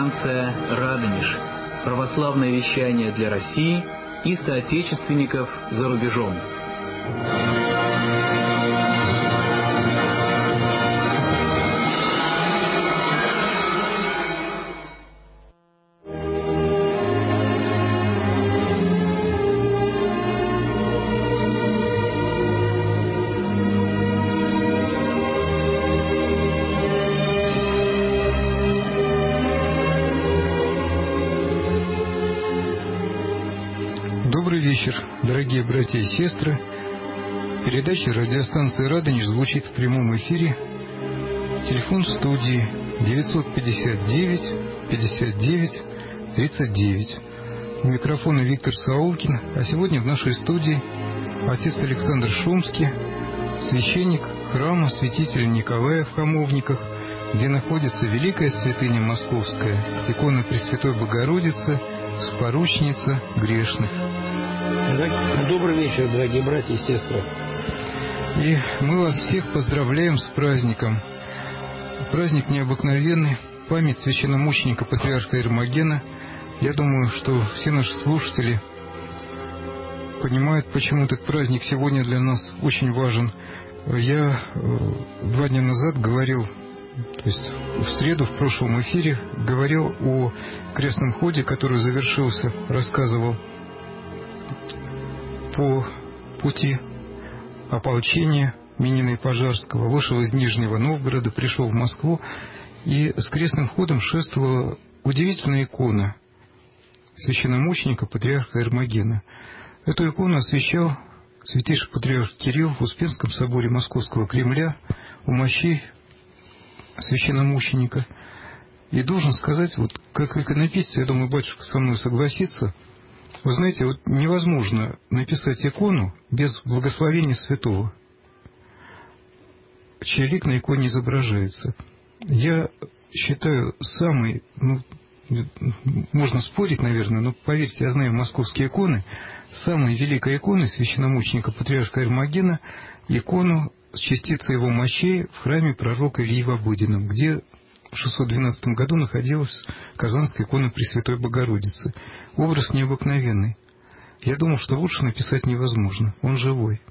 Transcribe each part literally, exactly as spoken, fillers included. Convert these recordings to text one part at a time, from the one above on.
радиостанция «Радонеж». Православное вещание для России и соотечественников за рубежом. Добрый вечер, дорогие братья и сестры. Передача радиостанции «Радонеж» звучит в прямом эфире. Телефон в студии девятьсот пятьдесят девять пятьдесят девять тридцать девять. У микрофона Виктор Саулкин, а сегодня в нашей студии отец Александр Шумский, священник храма святителя Николая в Хамовниках, где находится великая святыня Московская, икона Пресвятой Богородицы, Споручница грешных. Добрый вечер, дорогие братья и сестры. И мы вас всех поздравляем с праздником. Праздник необыкновенный, память священномученика патриарха Ермогена. Я думаю, что все наши слушатели понимают, почему этот праздник сегодня для нас очень важен. Я два дня назад говорил, то есть в среду в прошлом эфире говорил о крестном ходе, который завершился, рассказывал по пути ополчения Минина и Пожарского, вышел из Нижнего Новгорода, пришел в Москву, и с крестным ходом шествовала удивительная икона священномученика патриарха Ермогена. Эту икону освящал святейший патриарх Кирилл в Успенском соборе Московского Кремля у мощей священномученика. И должен сказать, вот как иконописец, я думаю, батюшка со мной согласится, вы знаете, вот невозможно написать икону без благословения святого, чей лик на иконе изображается. Я считаю, самый, ну, можно спорить, наверное, но поверьте, я знаю московские иконы, самой великой иконой священномученика патриарха Ермогена икону с частицей его мощей в храме пророка Ильи в Обыденном, где в шестьсот двенадцатом году находилась Казанская икона Пресвятой Богородицы. Образ необыкновенный. Я думал, что лучше написать невозможно. Он живой.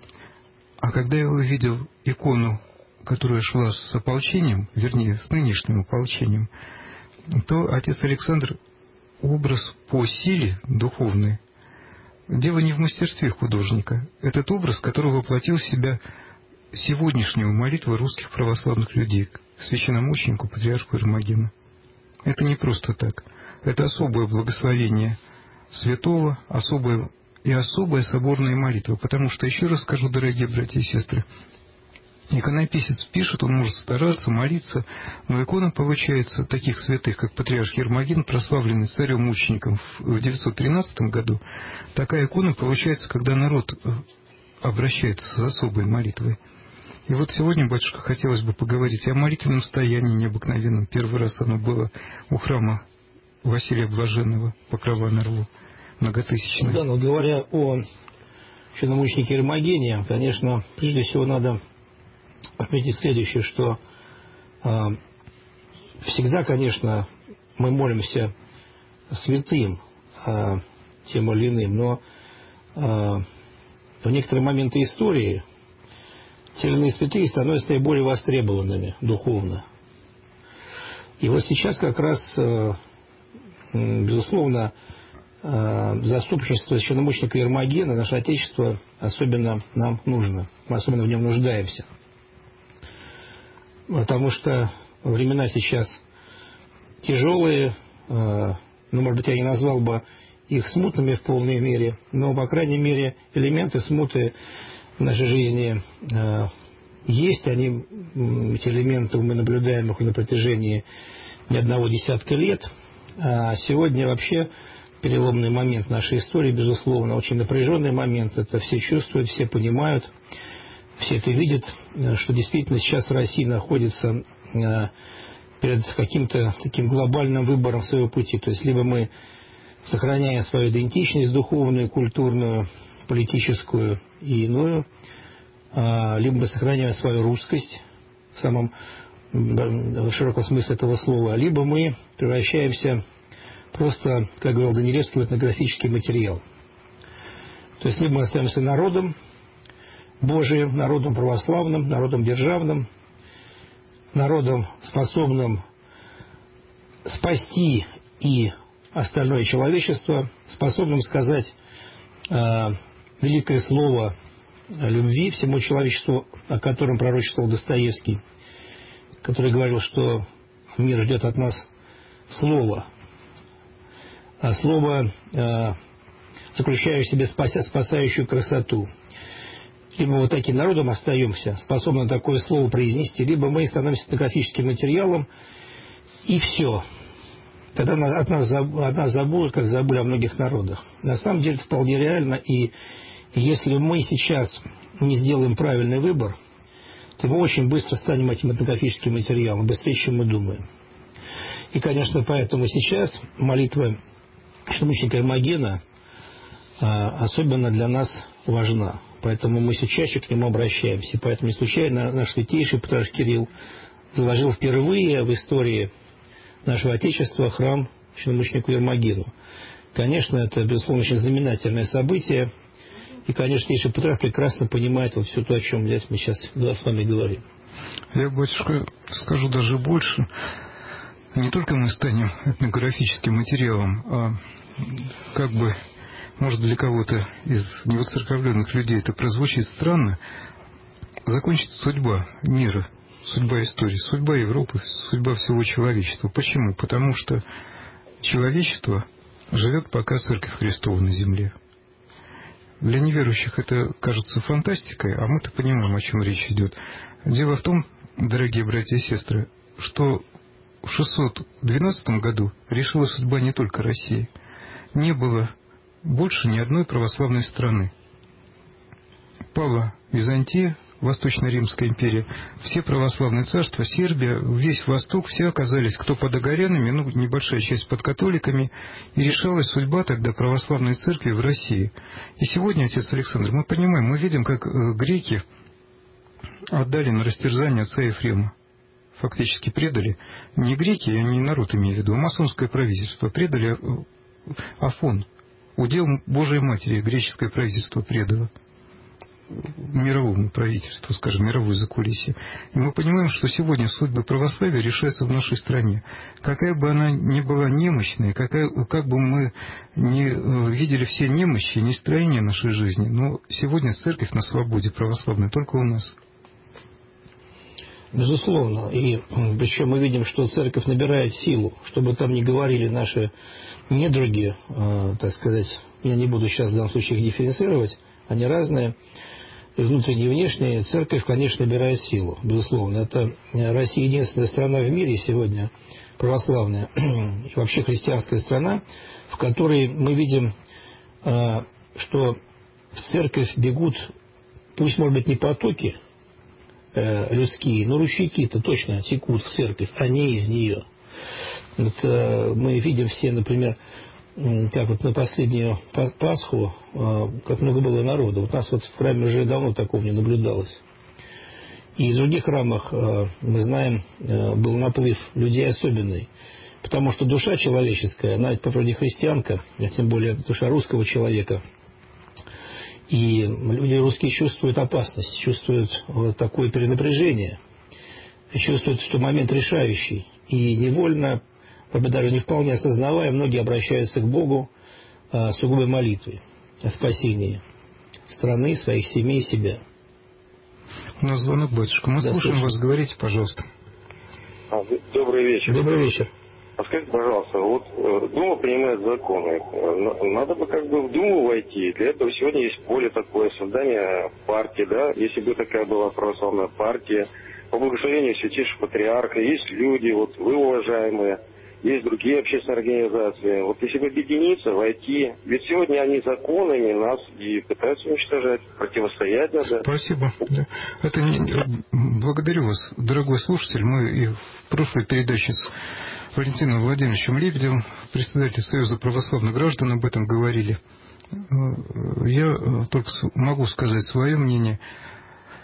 А когда я увидел икону, которая шла с ополчением, вернее, с нынешним ополчением, то отец Александр, образ по силе духовной, дело не в мастерстве художника. Этот образ, который воплотил в себя сегодняшнюю молитву русских православных людей к священномученику патриарху Ермогену. Это не просто так. Это особое благословение святого, особое и особая соборная молитва. Потому что, еще раз скажу, дорогие братья и сестры, иконописец пишет, он может стараться, молиться, но икона получается таких святых, как патриарх Ермоген, прославленный царем-мучеником в девятьсот тринадцатом году. Такая икона получается, когда народ обращается с особой молитвой. И вот сегодня, батюшка, хотелось бы поговорить о молитвенном стоянии необыкновенном. Первый раз оно было у храма Василия Блаженного, Покрова на Рву, многотысячное. Да, но говоря о священномученике Ермогене, конечно, прежде всего надо отметить следующее, что э, всегда, конечно, мы молимся святым, э, тем или иным, но э, в некоторые моменты истории те или иные святые становятся наиболее востребованными духовно. И вот сейчас как раз, э, безусловно, э, заступничество священномученика Ермогена, наше Отечество, особенно нам нужно. Мы особенно в нем нуждаемся. Потому что времена сейчас тяжелые, э, ну, может быть, я не назвал бы их смутными в полной мере, но, по крайней мере, элементы смуты в нашей жизни э, есть. Они, эти элементы, мы наблюдаем их на протяжении не одного десятка лет. А сегодня вообще переломный момент нашей истории, безусловно, очень напряженный момент. Это все чувствуют, все понимают. Все это видят, что действительно сейчас Россия находится перед каким-то таким глобальным выбором своего пути. То есть либо мы сохраняем свою идентичность духовную, культурную, политическую и иную, либо мы сохраняем свою русскость в самом в широком смысле этого слова, либо мы превращаемся просто, как говорил Данилевский, в этнографический материал. То есть либо мы остаемся народом Божиим, народом православным, народом державным, народом, способным спасти и остальное человечество, способным сказать э, великое слово любви всему человечеству, о котором пророчествовал Достоевский, который говорил, что мир ждет от нас слово, а слово, э, заключающее в себе спася, спасающую красоту. Либо вот таким народом остаемся, способны такое слово произнести, либо мы становимся этнографическим материалом, и все. Тогда от нас, от нас забудут, как забыли о многих народах. На самом деле это вполне реально, и если мы сейчас не сделаем правильный выбор, то мы очень быстро станем этим этнографическим материалом, быстрее, чем мы думаем. И, конечно, поэтому сейчас молитва священномученика Эрмогена особенно для нас важна. Поэтому мы все чаще к нему обращаемся. И поэтому не случайно наш святейший патриарх Кирилл заложил впервые в истории нашего Отечества храм священномученику Ермогену. Конечно, это, безусловно, очень знаменательное событие. И, конечно, святейший патриарх прекрасно понимает вот все то, о чем мы сейчас с вами говорим. Я, батюшка, скажу даже больше. Не только мы станем этнографическим материалом, а как бы, может, для кого-то из невоцерковленных людей это прозвучит странно, закончится судьба мира, судьба истории, судьба Европы, судьба всего человечества. Почему? Потому что человечество живет пока Церковь Христова на земле. Для неверующих это кажется фантастикой, а мы-то понимаем, о чем речь идет. Дело в том, дорогие братья и сестры, что в шестьсот двенадцатом году решила судьба не только России. Не было больше ни одной православной страны. Пала Византия, Восточно-Римская империя, все православные царства, Сербия, весь Восток, все оказались кто под агарянами, ну, небольшая часть под католиками, и решалась судьба тогда православной церкви в России. И сегодня, отец Александр, мы понимаем, мы видим, как греки отдали на растерзание отца Ефрема. Фактически предали, не греки, я не народ имею в виду, а масонское правительство, предали Афон, удел Божией Матери, греческое правительство предало мировому правительству, скажем, мировой закулисье. И мы понимаем, что сегодня судьба православия решается в нашей стране. Какая бы она ни была немощной, какая, как бы мы ни видели все немощи, нестроения нашей жизни, но сегодня церковь на свободе православная только у нас. Безусловно. И причем мы видим, что церковь набирает силу, чтобы там не говорили наши недруги, э, так сказать, я не буду сейчас в данном случае их дифференцировать, они разные, и внутренние и внешние. Церковь, конечно, набирает силу, безусловно. Это Россия единственная страна в мире сегодня, православная, и вообще христианская страна, в которой мы видим, э, что в церковь бегут, пусть, может быть, не потоки людские, но ручейки-то точно текут в церковь, а не из нее. Вот, э, мы видим все, например, как вот на последнюю Пасху, э, как много было народу. Вот у нас вот в храме уже давно такого не наблюдалось. И в других храмах, э, мы знаем, э, был наплыв людей особенный. Потому что душа человеческая, она по природе христианка, а тем более душа русского человека. И люди русские чувствуют опасность, чувствуют вот такое перенапряжение, чувствуют, что момент решающий. И невольно, даже не вполне осознавая, многие обращаются к Богу а, с сугубой молитвой о спасении страны, своих семей, себя. У нас звонок, батюшка. Мы да, слушаем слушаем вас. Говорите, пожалуйста. А, добрый вечер. Добрый вечер. А скажите, пожалуйста, вот э, Дума принимает законы. Надо бы как бы в Думу войти. Для этого сегодня есть поле такое, создание партии, да? Если бы такая была православная партия, по благословению святейшего патриарха, есть люди, вот вы уважаемые, есть другие общественные организации. Вот если бы объединиться, войти, ведь сегодня они законами нас и пытаются уничтожать, противостоять надо. Спасибо. Да. Это не... Благодарю вас, дорогой слушатель. Мы и в прошлой передаче с Валентином Владимировичем Лебедевым, председателем Союза православных граждан, об этом говорили. Я только могу сказать свое мнение.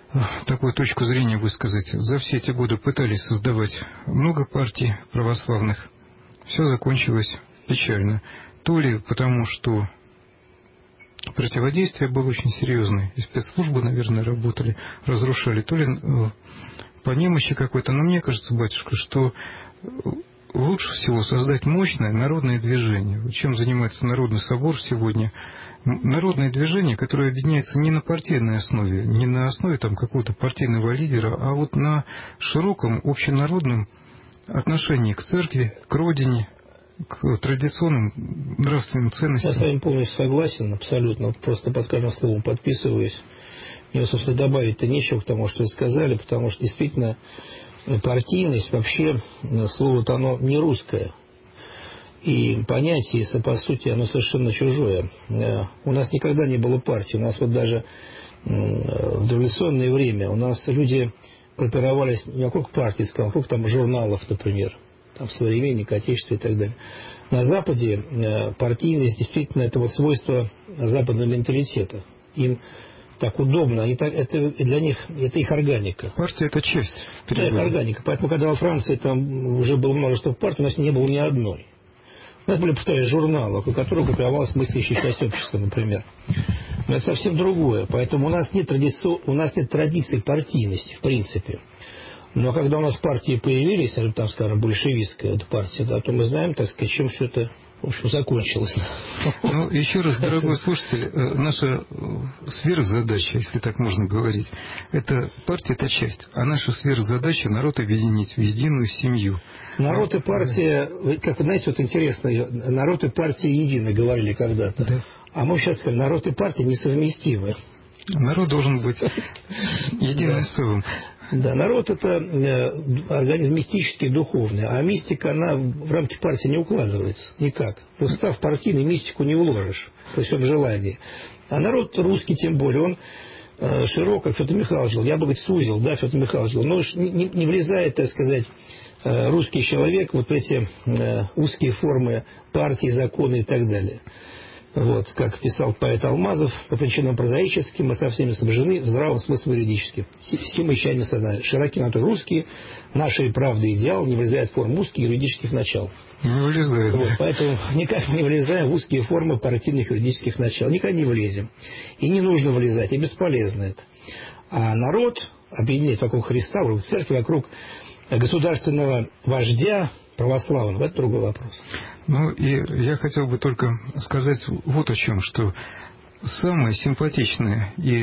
такую точку зрения высказать. За все эти годы пытались создавать много партий православных. Все закончилось печально. То ли потому, что противодействие было очень серьезное, и спецслужбы, наверное, работали, разрушали, то ли по немощи какой-то. Но мне кажется, батюшка, что лучше всего создать мощное народное движение. Чем занимается Народный собор сегодня? Народное движение, которое объединяется не на партийной основе, не на основе там какого-то партийного лидера, а вот на широком общенародном отношении к церкви, к родине, к традиционным нравственным ценностям. Я с вами полностью согласен, абсолютно. Просто под каждым словом подписываюсь. Мне, собственно, добавить-то нечего к тому, что вы сказали, потому что действительно партийность, вообще, слово-то оно не русское. И понятие, по сути, оно совершенно чужое. У нас никогда не было партии. У нас вот даже в дореволюционное время у нас люди группировались не вокруг партии, а вокруг там журналов, например. Там «Современник», «Отечество» и так далее. На Западе партийность действительно это вот свойство западного менталитета. Им так удобно, они так, это для них, это их органика. Партия – это часть. Да, это органика. Поэтому, когда во Франции там уже было множество партий, у нас не было ни одной. У нас были, повторяю, журналы, у которых группировалась мыслящая часть общества, например. Но это совсем другое. Поэтому у нас нет традиции, у нас нет традиции партийности, в принципе. Но когда у нас партии появились, там, скажем, большевистская партия, да, то мы знаем, так сказать, чем все это, в общем, закончилось. Ну, еще раз, дорогой слушатель, наша сверхзадача, если так можно говорить, это партия – это часть, а наша сверхзадача – народ объединить в единую семью. Народ и партия, как вы знаете, вот интересно, народ и партия едины, говорили когда-то. Да. А мы сейчас сказали, народ и партия несовместимы. Народ должен быть единым целым. Да, народ – это организм мистический, духовный, а мистика, она в рамки партии не укладывается никак. В устав партийный мистику не вложишь при всем желании. А народ русский, тем более, он широк, как Федор Михайлович говорил, я бы, говорит, сузил, да, Федор Михайлович говорил, но не, не влезает, так сказать, русский человек вот в эти узкие формы партии, законы и так далее. Вот, как писал поэт Алмазов, по причинам прозаическим мы со всеми сближены, здравым смыслом юридическим. Все мы чайно сознали. Широкий натур русские, наши правды идеал не влезает в форму узких юридических начал. Не влезает. Вот, поэтому никак не влезаем в узкие формы партийных юридических начал. Никогда не влезем. И не нужно влезать, и бесполезно это. А народ объединять вокруг Христа, вокруг церкви, вокруг государственного вождя православного, это другой вопрос. Ну, и я хотел бы только сказать вот о чем, что самое симпатичное и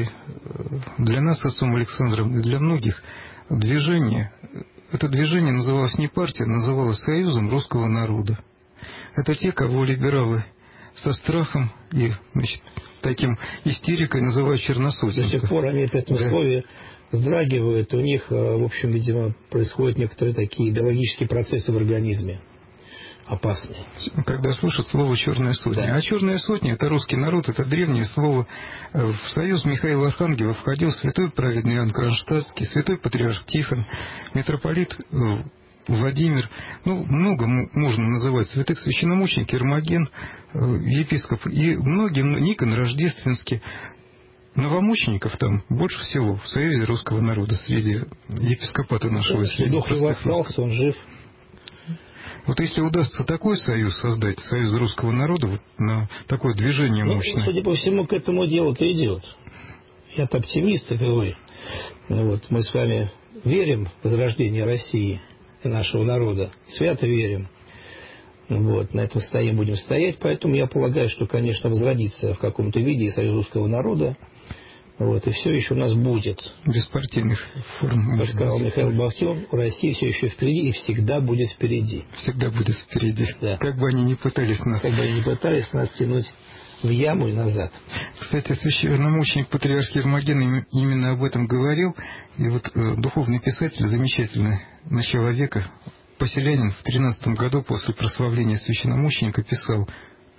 для нас, отцом Александром, и для многих движение, это движение называлось не партией, называлось Союзом русского народа. Это те, кого либералы со страхом и, значит, таким истерикой называют черносотенцев. До сих пор они при этом да. слове вздрагивают, у них, в общем, видимо, происходят некоторые такие биологические процессы в организме. Опасные. Когда слышат слово «черная сотня». Да. А «черная сотня» — это русский народ, это древнее слово. В союз Михаила Архангела входил святой праведный Иоанн Кронштадтский, святой патриарх Тихон, митрополит Владимир. Ну, много можно называть святых, священномученик Ермоген, епископ и многие, Никон Рождественский. Новомучеников там больше всего в Союзе русского народа, среди епископата нашего. Дух его остался, он жив. Вот если удастся такой союз создать, союз русского народа, вот на такое движение ну, мощное. Судя по всему, к этому делу-то идет. Я-то оптимист, как вы. Вот, мы с вами верим в возрождение России и нашего народа. Свято верим. Вот, на этом стоим, будем стоять. Поэтому я полагаю, что, конечно, возродится в каком-то виде союз русского народа. Вот, и все еще у нас будет. Беспартийных форм. Как сказал Михаил Бахтин, Россия все еще впереди и всегда будет впереди. Всегда будет впереди. Да. Как бы они ни пытались нас... Как бы они ни пытались нас тянуть в яму и назад. Кстати, священномученик патриарх Ермоген именно об этом говорил. И вот э, духовный писатель, замечательный, начала века, поселянин, в тринадцатом году после прославления священномученика писал,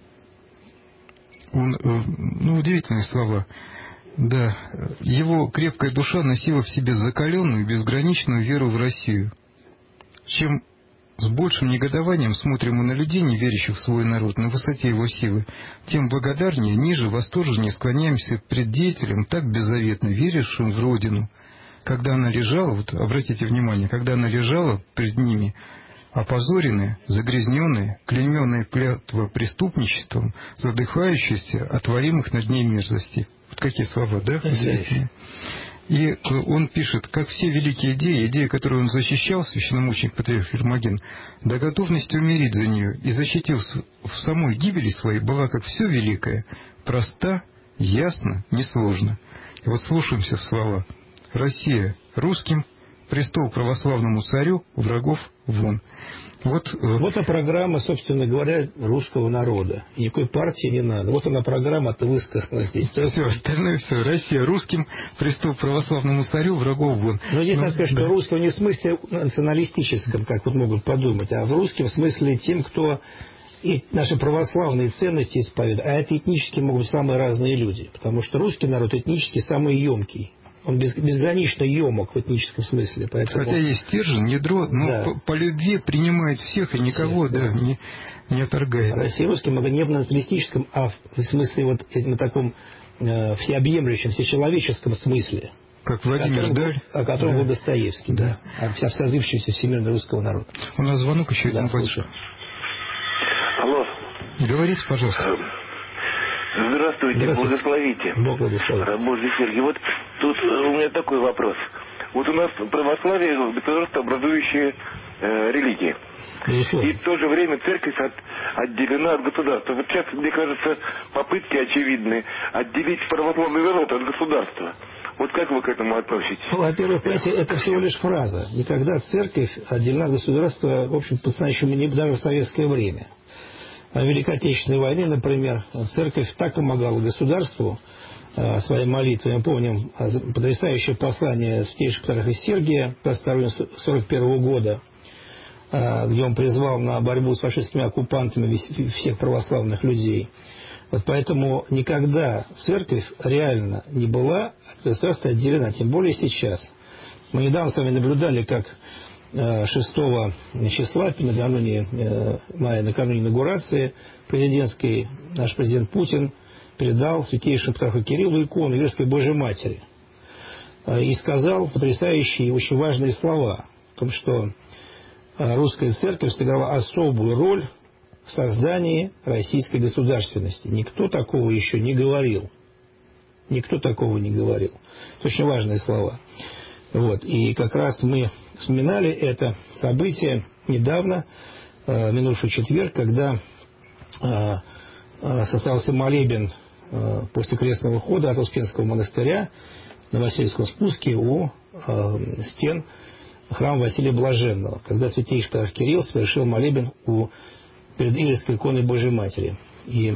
он, э, ну, удивительные слова. Да, его крепкая душа носила в себе закаленную, безграничную веру в Россию. Чем с большим негодованием смотрим мы на людей, не верящих в свой народ, на высоте его силы, тем благодарнее, ниже, восторженнее склоняемся пред деятелем, так беззаветно верившим в Родину. когда она лежала, вот обратите внимание, когда она лежала перед ними, опозоренная, загрязненная, клейменная клятва преступничеством, задыхающаяся от творимых над ней мерзостей. Вот какие слова, да? И он пишет, как все великие идеи, идеи, которые он защищал, священномученик патриарх Фермоген, до готовности умереть за нее и защитил в самой гибели своей, была как все великое, проста, ясно, несложно. И вот слушаемся в слова. Россия русским, престол православному царю, врагов вон. Вот, вот она программа, собственно говоря, русского народа. И никакой партии не надо. Вот она программа-то высказана здесь. Все, остальное все. Россия русским, престол православному царю, врагов вон. Но здесь ну, надо сказать, да. что русского не в смысле националистическом, как вот могут подумать, а в русском смысле тем, кто и наши православные ценности исповедует. А это этнически могут быть самые разные люди. Потому что русский народ этнически самый емкий. Он без, безгранично емок в этническом смысле. Поэтому... Хотя есть стержень, ядро, но да. по, по любви принимает всех и никого всех, да, да. Не, не отторгает. Россия русским, не в националистическом, а в смысле вот на таком э, всеобъемлющем, всечеловеческом смысле. Как Владимир Даль. О котором да. был Достоевский, да. да. О всеобсозывшемся всемирно русского народа. У нас звонок еще да, один. Слушаю. Алло. Говорите, пожалуйста. Здравствуйте, Здравствуйте. благословите. Бог благословит. Божий Сергий. Вот тут у меня такой вопрос. Вот у нас православие государствообразующая э, религия. Безусловно. И в то же время церковь от, отделена от государства. Вот сейчас, мне кажется, попытки очевидны отделить православный народ от государства. Вот как вы к этому относитесь? Ну, во-первых, понимаете, это всего лишь фраза. Никогда церковь отделена от государства, в общем, по-настоящему, не даже в советское время. В Великой Отечественной войне, например, церковь так помогала государству э, своей молитвой. Мы помним потрясающее послание святейшего патриарха Сергия двадцать второго июня сорок первого года, э, где он призвал на борьбу с фашистскими оккупантами всех православных людей. Вот поэтому никогда церковь реально не была от государства отделена, тем более сейчас. Мы недавно с вами наблюдали, как шестого числа, накануне мая, накануне инаугурации президентской, наш президент Путин передал святейшему патриарху Кириллу икону Верской Божьей Матери и сказал потрясающие и очень важные слова о том, что русская церковь сыграла особую роль в создании российской государственности. Никто такого еще не говорил. Никто такого не говорил. Это очень важные слова. Вот. И как раз мы вспоминали это событие недавно, э, минувший четверг, когда э, э, состоялся молебен э, после крестного хода от Успенского монастыря на Васильевском спуске у э, стен храма Василия Блаженного, когда святейший патриарх Кирилл совершил молебен у, перед Илийской иконой Божьей Матери. И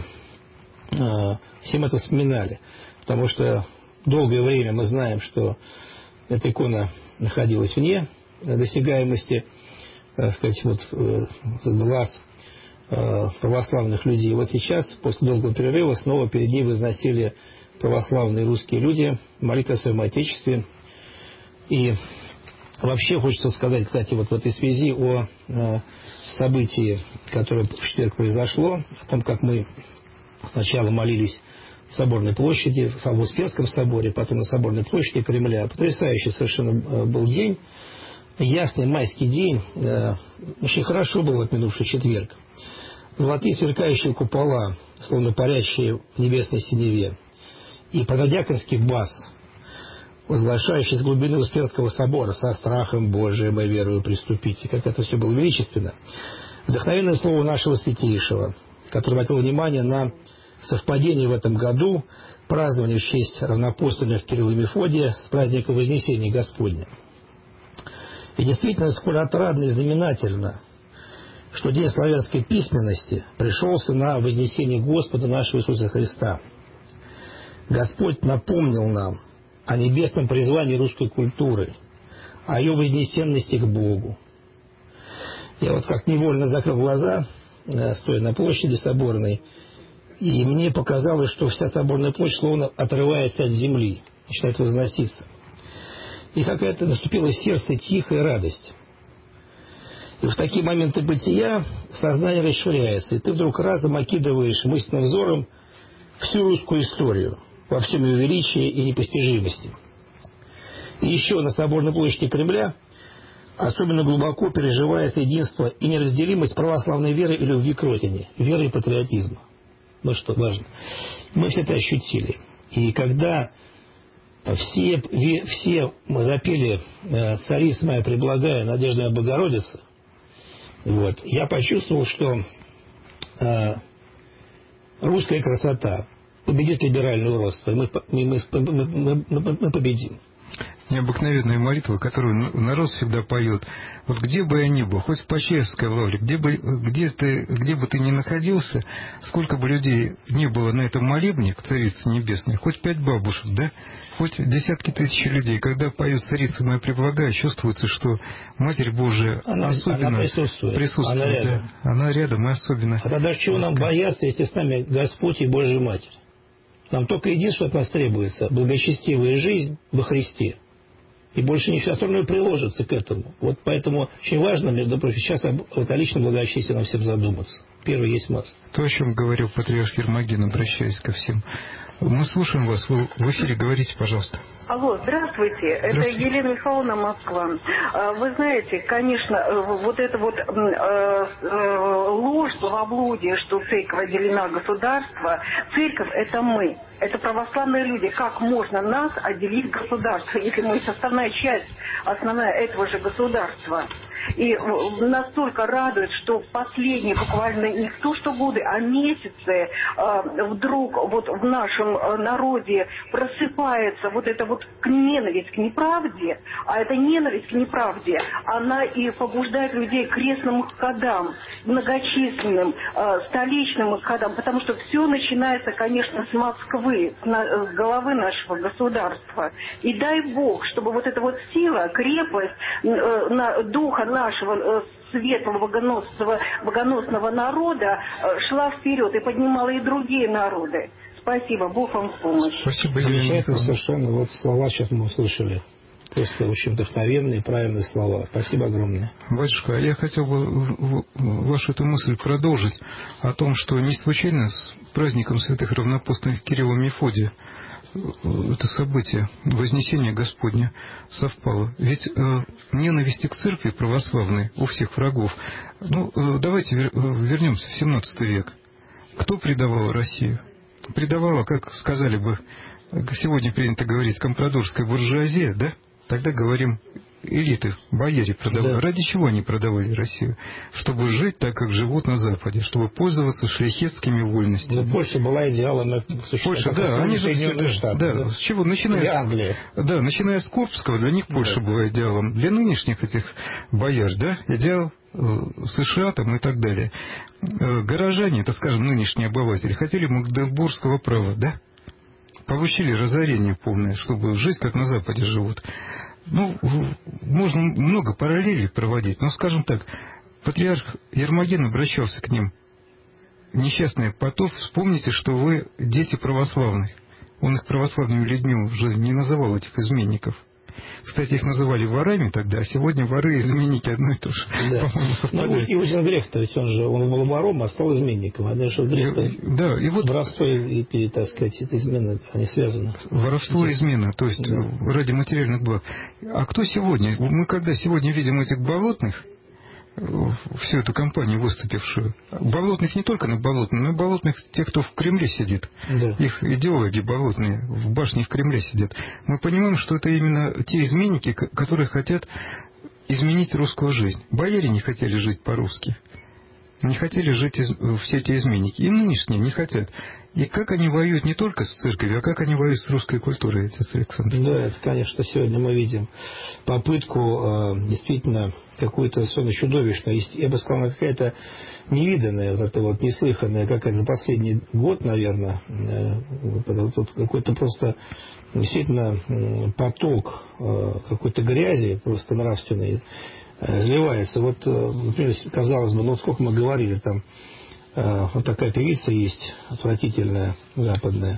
э, всем это вспоминали, потому что долгое время мы знаем, что эта икона находилась вне досягаемости, так сказать, вот, глаз православных людей. Вот сейчас, после долгого перерыва, снова перед ней возносили православные русские люди молитвы о своем Отечестве. И вообще хочется сказать, кстати, вот в этой связи о событии, которое в четверг произошло, о том, как мы сначала молились в Соборной площади, в Успенском соборе, потом на Соборной площади Кремля. Потрясающий совершенно был день, ясный майский день. Очень хорошо было в минувший четверг. Золотые сверкающие купола, словно парящие в небесной синеве, и протодиаконский бас, возглашающий с глубины Успенского собора: «Со страхом Божиим и верою приступите». Как это все было величественно. Вдохновенное слово нашего святейшего, который обратил внимание на совпадение в этом году празднования в честь равноапостольных Кирилла и Мефодия с праздником Вознесения Господня. И действительно, сколь отрадно и знаменательно, что день славянской письменности пришелся на вознесение Господа нашего Иисуса Христа. Господь напомнил нам о небесном призвании русской культуры, о ее вознесенности к Богу. Я вот как невольно закрыл глаза, стоя на площади Соборной, и мне показалось, что вся Соборная площадь словно отрывается от земли, начинает возноситься. И какая-то наступила в сердце тихая радость. И в такие моменты бытия сознание расширяется, и ты вдруг разом окидываешь мысленным взором всю русскую историю во всем ее величии и непостижимости. И еще на Соборной площади Кремля особенно глубоко переживается единство и неразделимость православной веры и любви к родине, веры и патриотизма. Вот что важно. Мы все это ощутили. И когда все, все мы запели «Царица моя преблагая, надежда моя Богородица», вот, я почувствовал, что э, русская красота победит либеральное уродство, и мы, мы, мы, мы, мы победим. Необыкновенная молитва, которую народ всегда поет. Вот где бы я ни был, хоть в Почаевской лавре, где бы, где, ты, где бы ты ни находился, сколько бы людей не было на этом молебне к Царице Небесной, хоть пять бабушек, да, хоть десятки тысяч людей, когда поют «Царица моя преблагая», чувствуется, что Матерь Божия она, особенно она присутствует, присутствует она рядом. Да, она рядом, и особенно... А тогда чего нам бояться, если с нами Господь и Божья Матерь? Нам только единство от нас требуется, благочестивая жизнь во Христе. И больше ничего остальное приложится к этому. Вот поэтому очень важно, между прочим, сейчас вот о личном благочестии нам всем задуматься. Первый есть масса. То, о чем говорил патриарх Ермоген, обращаясь ко всем. Мы слушаем вас. Вы в эфире, говорите, пожалуйста. Алло, здравствуйте. Здравствуйте. Это Елена Михайловна, Москва. Вы знаете, конечно, вот это вот ложь, словоблудие, что церковь отделена от государства. Церковь – это мы. Это православные люди. Как можно нас отделить от государства, если мы составная часть, основная этого же государства? И настолько радует, что в последние буквально не то что годы, а месяцы вдруг вот в нашем народе просыпается вот эта вот ненависть к неправде, а эта ненависть к неправде, она и побуждает людей к крестным ходам, многочисленным, столичным ходам, потому что все начинается, конечно, с Москвы, с головы нашего государства. И дай Бог, чтобы вот эта вот сила, крепость духа нашего светлого богоносного, богоносного народа шла вперед и поднимала и другие народы. Спасибо, Бог вам в помощь. Спасибо, замечательно совершенно. Вот слова сейчас мы услышали. Просто очень вдохновенные, правильные слова. Спасибо огромное. Батюшка, а я хотел бы вашу эту мысль продолжить о том, что не случайно с праздником святых равноапостольных Кирилла и Мефодия это событие, Вознесения Господня, совпало. Ведь э, ненависти к церкви православной у всех врагов. Ну, э, давайте вер, вернемся в семнадцатый век. Кто предавал Россию? Предавала, как сказали бы, сегодня принято говорить, компрадорская буржуазия, да? Тогда говорим элиты, бояре продавали. Да. Ради чего они продавали Россию? Чтобы жить так, как живут на Западе, чтобы пользоваться шляхетскими вольностями. Но Польша была идеалом на Польша, да, они же Соединенные Штаты. Да, да. С чего? Начиная, Англия. Да, начиная с Курбского, для них Польша да. была идеалом. Для нынешних этих бояр, да, идеал США там и так далее. Горожане, это, скажем, нынешние обыватели, хотели магдебургского права, да? Получили разорение полное, чтобы жить, как на Западе живут. Ну, можно много параллелей проводить, но, скажем так, патриарх Ермоген обращался к ним. Несчастные Потов, вспомните, что вы дети православных. Он их православными людьми уже не называл, этих изменников. Кстати, их называли ворами тогда, а сегодня воры и изменники одно и то же. Да. По-моему, совпадает. Ну, и один грех-то, ведь он же, он был вором, а стал изменником. Одно же грех. Да, и вот... Воровство и, и, так сказать, это измена, они связаны. Воровство и измена, то есть да. ради материальных благ. А кто сегодня? Мы когда сегодня видим этих болотных, всю эту компанию выступившую, болотных не только на болотных, но и болотных тех, кто в Кремле сидит. Да. Их идеологи болотные в башне в Кремле сидят. Мы понимаем, что это именно те изменники, которые хотят изменить русскую жизнь. Бояре не хотели жить по-русски. Не хотели жить из... все эти изменники. И нынешние не хотят. И как они воюют не только с церковью, а как они воюют с русской культурой, отец Александр? Да, это, конечно, сегодня мы видим попытку э, действительно какую-то совершенно чудовищную, я бы сказал, какая-то невиданная, вот это вот неслыханная, какая-то за последний год, наверное, э, вот, какой-то просто действительно поток э, какой-то грязи, просто нравственной, э, изливается. Вот, э, например, казалось бы, ну сколько мы говорили там, вот такая певица есть, отвратительная, западная.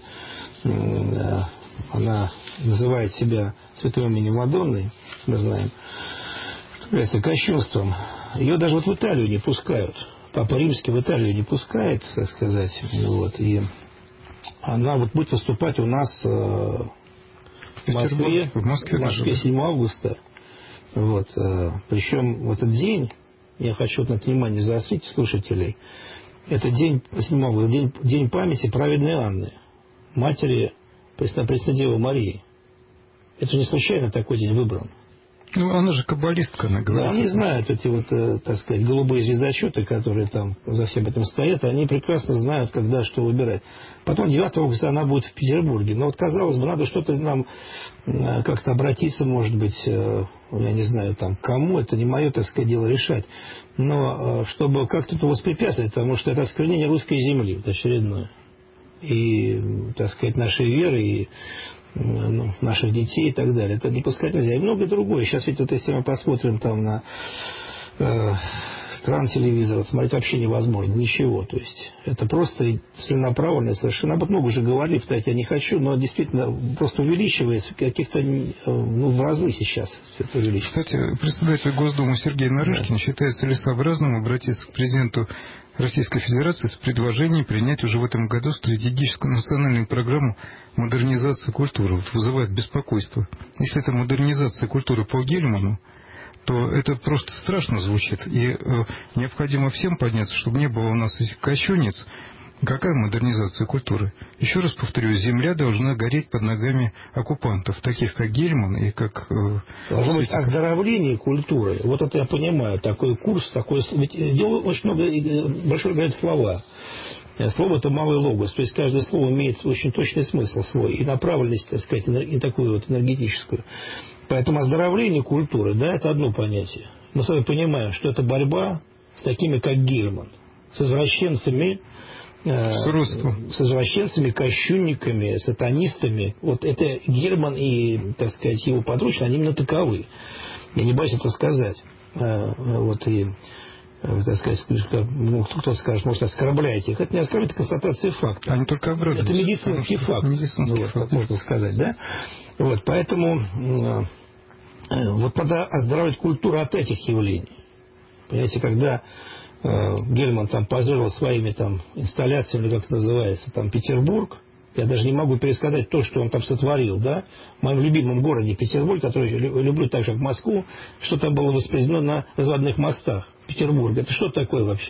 Она называет себя святым именем Мадонной, мы знаем, что является кощунством. Ее даже вот в Италию не пускают. Папа Римский в Италию не пускает, так сказать. Вот. И она вот будет выступать у нас в Москве, в Москве, в Москве седьмого августа. Вот, причем в этот день, я хочу на это внимание заострить слушателей, это день седьмого августа, день, день памяти праведной Анны, матери Пресноprесной Девы Марии. Это же не случайно такой день выбран. Ну, она же каббалистка, она говорит. Да, они знают эти вот, э, так сказать, голубые звездочеты, которые там за всем этим стоят, они прекрасно знают, когда что выбирать. Потом девятого августа она будет в Петербурге. Но вот, казалось бы, надо что-то нам э, как-то обратиться, может быть, э, я не знаю, там, кому, это не мое, так сказать, дело решать. Но э, чтобы как-то это воспрепятствовать, потому что это осквернение русской земли, это очередное. И, так сказать, нашей веры, и ну, наших детей и так далее. Это допускать нельзя. И многое другое. Сейчас ведь вот если мы посмотрим там на э, экран телевизора, смотреть вообще невозможно. Ничего. То есть это просто целенаправленно совершенно. Об этом много уже говорили, кстати, я не хочу, но действительно просто увеличивается каких-то ну, в разы сейчас все это увеличивается. Кстати, председатель Госдумы Сергей Нарышкин да. считает целесообразным обратиться к президенту Российской Федерации с предложением принять уже в этом году стратегическую национальную программу модернизации культуры. Вот вызывает беспокойство. Если это модернизация культуры по Гельману, то это просто страшно звучит. И э, необходимо всем подняться, чтобы не было у нас этих кощунниц. Какая модернизация культуры? Еще раз повторю, земля должна гореть под ногами оккупантов, таких как Гельман и как... Э, Должно быть оздоровление культуры. Вот это я понимаю. Такой курс, такой... Ведь дело очень много... Большой говорит слова. Слово – это малый логос. То есть каждое слово имеет очень точный смысл свой. И направленность, так сказать, и такую вот энергетическую. Поэтому оздоровление культуры, да, это одно понятие. Мы с вами понимаем, что это борьба с такими, как Гельман. С извращенцами... С, с извращенцами, кощунниками, сатанистами. Вот это Гельман и, так сказать, его подручные, они именно таковы. Я не боюсь это сказать. Вот и, так сказать, ну, кто-то скажет, может, оскорбляете их. Это не оскорбляет, это констатация факта. Они только обрадуются. Это медицинский факт. Медицинский ну, факт. Вот, можно сказать, да? Вот, поэтому вот надо оздоравливать культуру от этих явлений. Понимаете, когда Гельман там позорил своими там инсталляциями, как это называется, там Петербург. Я даже не могу пересказать то, что он там сотворил, да. В моем любимом городе Петербург, который я люблю так же, как Москву, что там было воспроизведено на разводных мостах Петербурга. Это что такое вообще?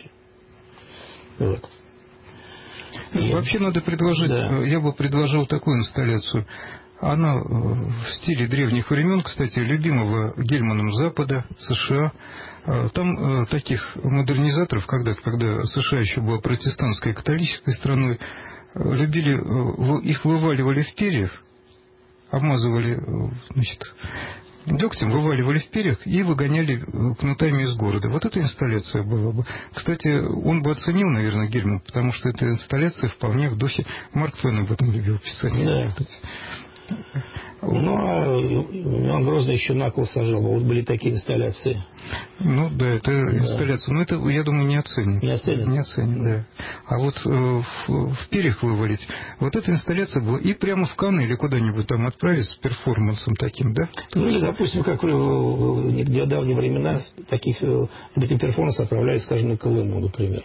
Вот. И... Вообще надо предложить, да. Я бы предложил такую инсталляцию. Она в стиле древних времен, кстати, любимого Гельманом Запада, США. Там э, таких модернизаторов, когда-то, когда США еще была протестантской и католической страной, э, любили, э, их вываливали в перьях, обмазывали, э, значит, дегтем, вываливали в перьях и выгоняли кнутами из города. Вот эта инсталляция была бы. Кстати, он бы оценил, наверное, Гельман, потому что эта инсталляция вполне в духе... Марк Твен об этом любил писать. Да. Кстати. Ну, а Иван Грозный еще на кол сажал. Вот были такие инсталляции. Ну, да, это да. инсталляция. Но это, я думаю, не оценим. Не оценим? Не оценим, да. А вот э, в, в перьях вывалить, вот эта инсталляция была и прямо в Канны или куда-нибудь там отправить с перформансом таким, да? Ну, или, допустим, как в, в, в недавние времена таких этих перформансов отправляли, скажем, на Колыму, например.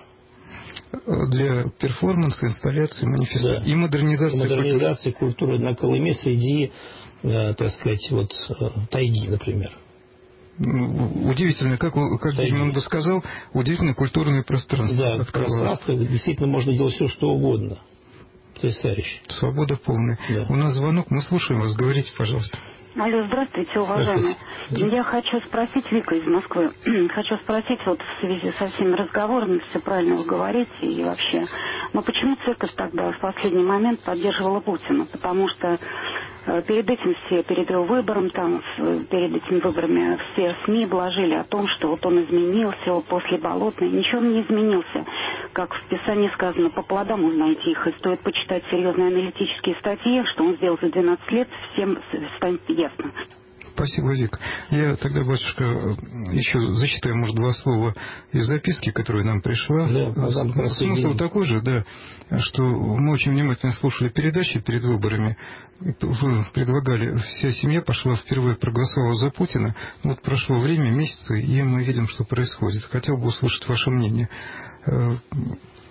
Для перформанса, инсталляции, манифестации да. и модернизации, и модернизации культуры. культуры на Колыме среди, э, так сказать, вот э, тайги, например. Удивительно, как, как Гельман бы сказал, удивительное культурное пространство. Да, пространство, действительно можно делать все, что угодно. Потрясающе. Свобода полная. Да. У нас звонок, мы слушаем вас, говорите, пожалуйста. Алло, здравствуйте, уважаемые. Здравствуйте. Я хочу спросить, Вика из Москвы, хочу спросить вот в связи со всеми разговорами, все правильно вы говорите и вообще, но почему церковь тогда в последний момент поддерживала Путина? Потому что э, перед этим все, перед его выбором, там, перед этими выборами все СМИ блажили о том, что вот он изменился, вот после Болотной, ничего он не изменился. Как в Писании сказано, по плодам узнаете их, и стоит почитать серьезные аналитические статьи, что он сделал за двенадцать лет, всем станет ясно. Спасибо, Вик. Я тогда, батюшка, еще зачитаю, может, два слова из записки, которая нам пришла. Да, смысл такой же, да, что мы очень внимательно слушали передачи перед выборами. Вы предлагали, вся семья пошла впервые, проголосовала за Путина. Вот прошло время, месяцы, и мы видим, что происходит. Хотел бы услышать ваше мнение.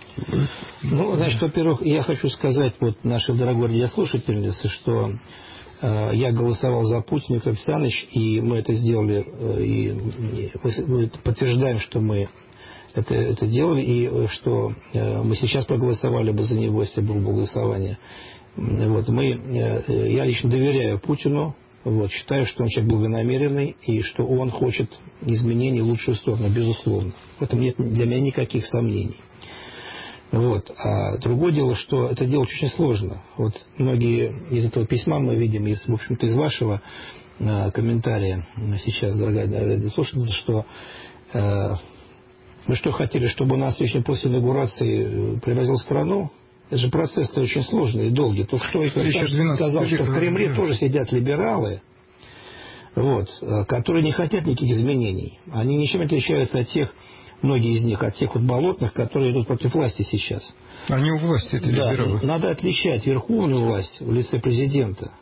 Ну, значит, во-первых, я хочу сказать вот нашей дорогой радиослушательнице, что я голосовал за Путина, Виктор Александрович, и мы это сделали, и мы подтверждаем, что мы это, это делали, и что мы сейчас проголосовали бы за него, если было бы голосование. Вот, мы, я лично доверяю Путину, вот, считаю, что он человек благонамеренный, и что он хочет изменений в лучшую сторону, безусловно. В этом нет для меня никаких сомнений. Вот. А другое дело, что это делать очень сложно. Вот многие из этого письма мы видим, из, в общем-то, из вашего э, комментария сейчас, дорогая, дорогая слушательница, что э, мы что хотели, чтобы у нас лично после инаугурации привозил страну. Это же процесс-то очень сложный и долгий. То, что я сказал, что в Кремле тоже сидят либералы, вот, которые не хотят никаких изменений. Они ничем не отличаются от тех, многие из них, от тех вот болотных, которые идут против власти сейчас. Они у власти, это да, либералы. Надо отличать верховную власть в лице президента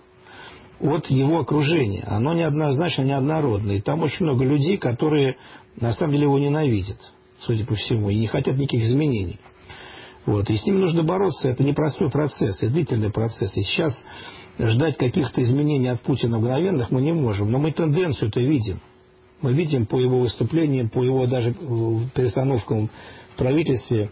от его окружения. Оно неоднозначно, неоднородно. И там очень много людей, которые на самом деле его ненавидят, судя по всему, и не хотят никаких изменений. Вот. И с ними нужно бороться. Это непростой процесс, это длительный процесс. И сейчас ждать каких-то изменений от Путина мгновенных мы не можем. Но мы тенденцию-то видим. Мы видим по его выступлениям, по его даже перестановкам в правительстве,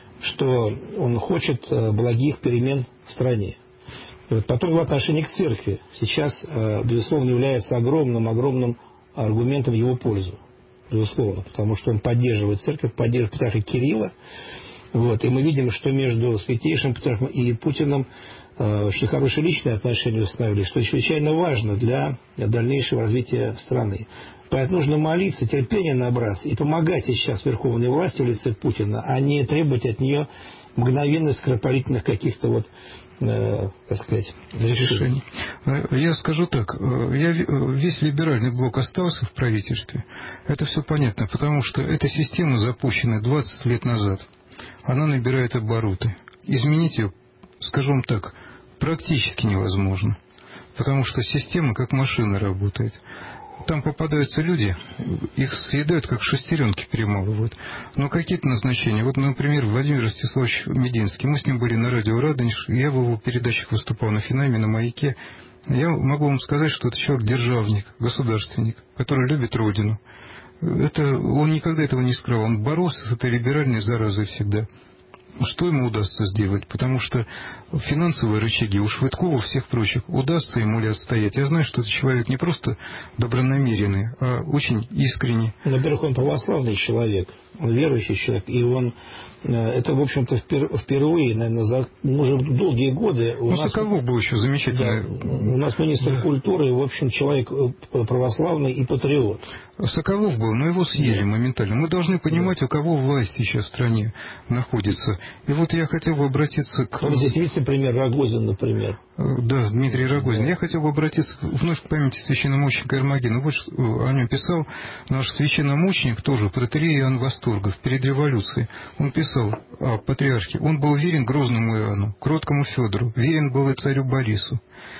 что он хочет благих перемен в стране. И вот потом его отношение к церкви сейчас, безусловно, является огромным-огромным аргументом в его пользу. Безусловно. Потому что он поддерживает церковь, поддерживает патриарха Кирилла. Вот, и мы видим, что между Святейшим Патриархом и Путиным э, очень хорошие личные отношения установились, что чрезвычайно важно для дальнейшего развития страны. Поэтому нужно молиться, терпение набраться и помогать сейчас верховной власти в лице Путина, а не требовать от нее мгновенно скоропалительных каких-то вот, э, так сказать, решений. Я скажу так, я, весь либеральный блок остался в правительстве, это все понятно, потому что эта система запущена двадцать лет назад. Она набирает обороты. Изменить ее, скажу вам так, практически невозможно. Потому что система как машина работает. Там попадаются люди, их съедают, как шестеренки перемалывают. Но какие-то назначения. Вот, например, Владимир Ростиславович Мединский. Мы с ним были на радио «Радонеж». Я в его передачах выступал на «Финаме», на «Маяке». Я могу вам сказать, что это человек-державник, государственник, который любит Родину. Это, он никогда этого не скрывал. Он боролся с этой либеральной заразой всегда. Что ему удастся сделать? Потому что финансовые рычаги у Швыдкова, всех прочих, удастся ему ли отстоять? Я знаю, что это человек не просто добронамеренный, а очень искренний. Во-первых, он православный человек, он верующий человек, и он, это, в общем-то, впервые, наверное, за уже долгие годы... У ну, нас, Соколов был еще замечательный. Да, у нас министр да. культуры, в общем, человек православный и патриот. Соколов был, но его съели да. моментально. Мы должны понимать, да. у кого власть сейчас в стране находится. И вот я хотел бы обратиться к... Ну, здесь вице-премьер Рогозин, например. Да, Дмитрий Рогозин. Да. Я хотел бы обратиться вновь к памяти священномученика Эрмогена. Вот о нем писал наш священномученик, тоже протоиерей Иоанн Восторгов, перед революцией. Он писал о патриархе. Он был верен Грозному Иоанну, кроткому Федору, верен был и царю Борису.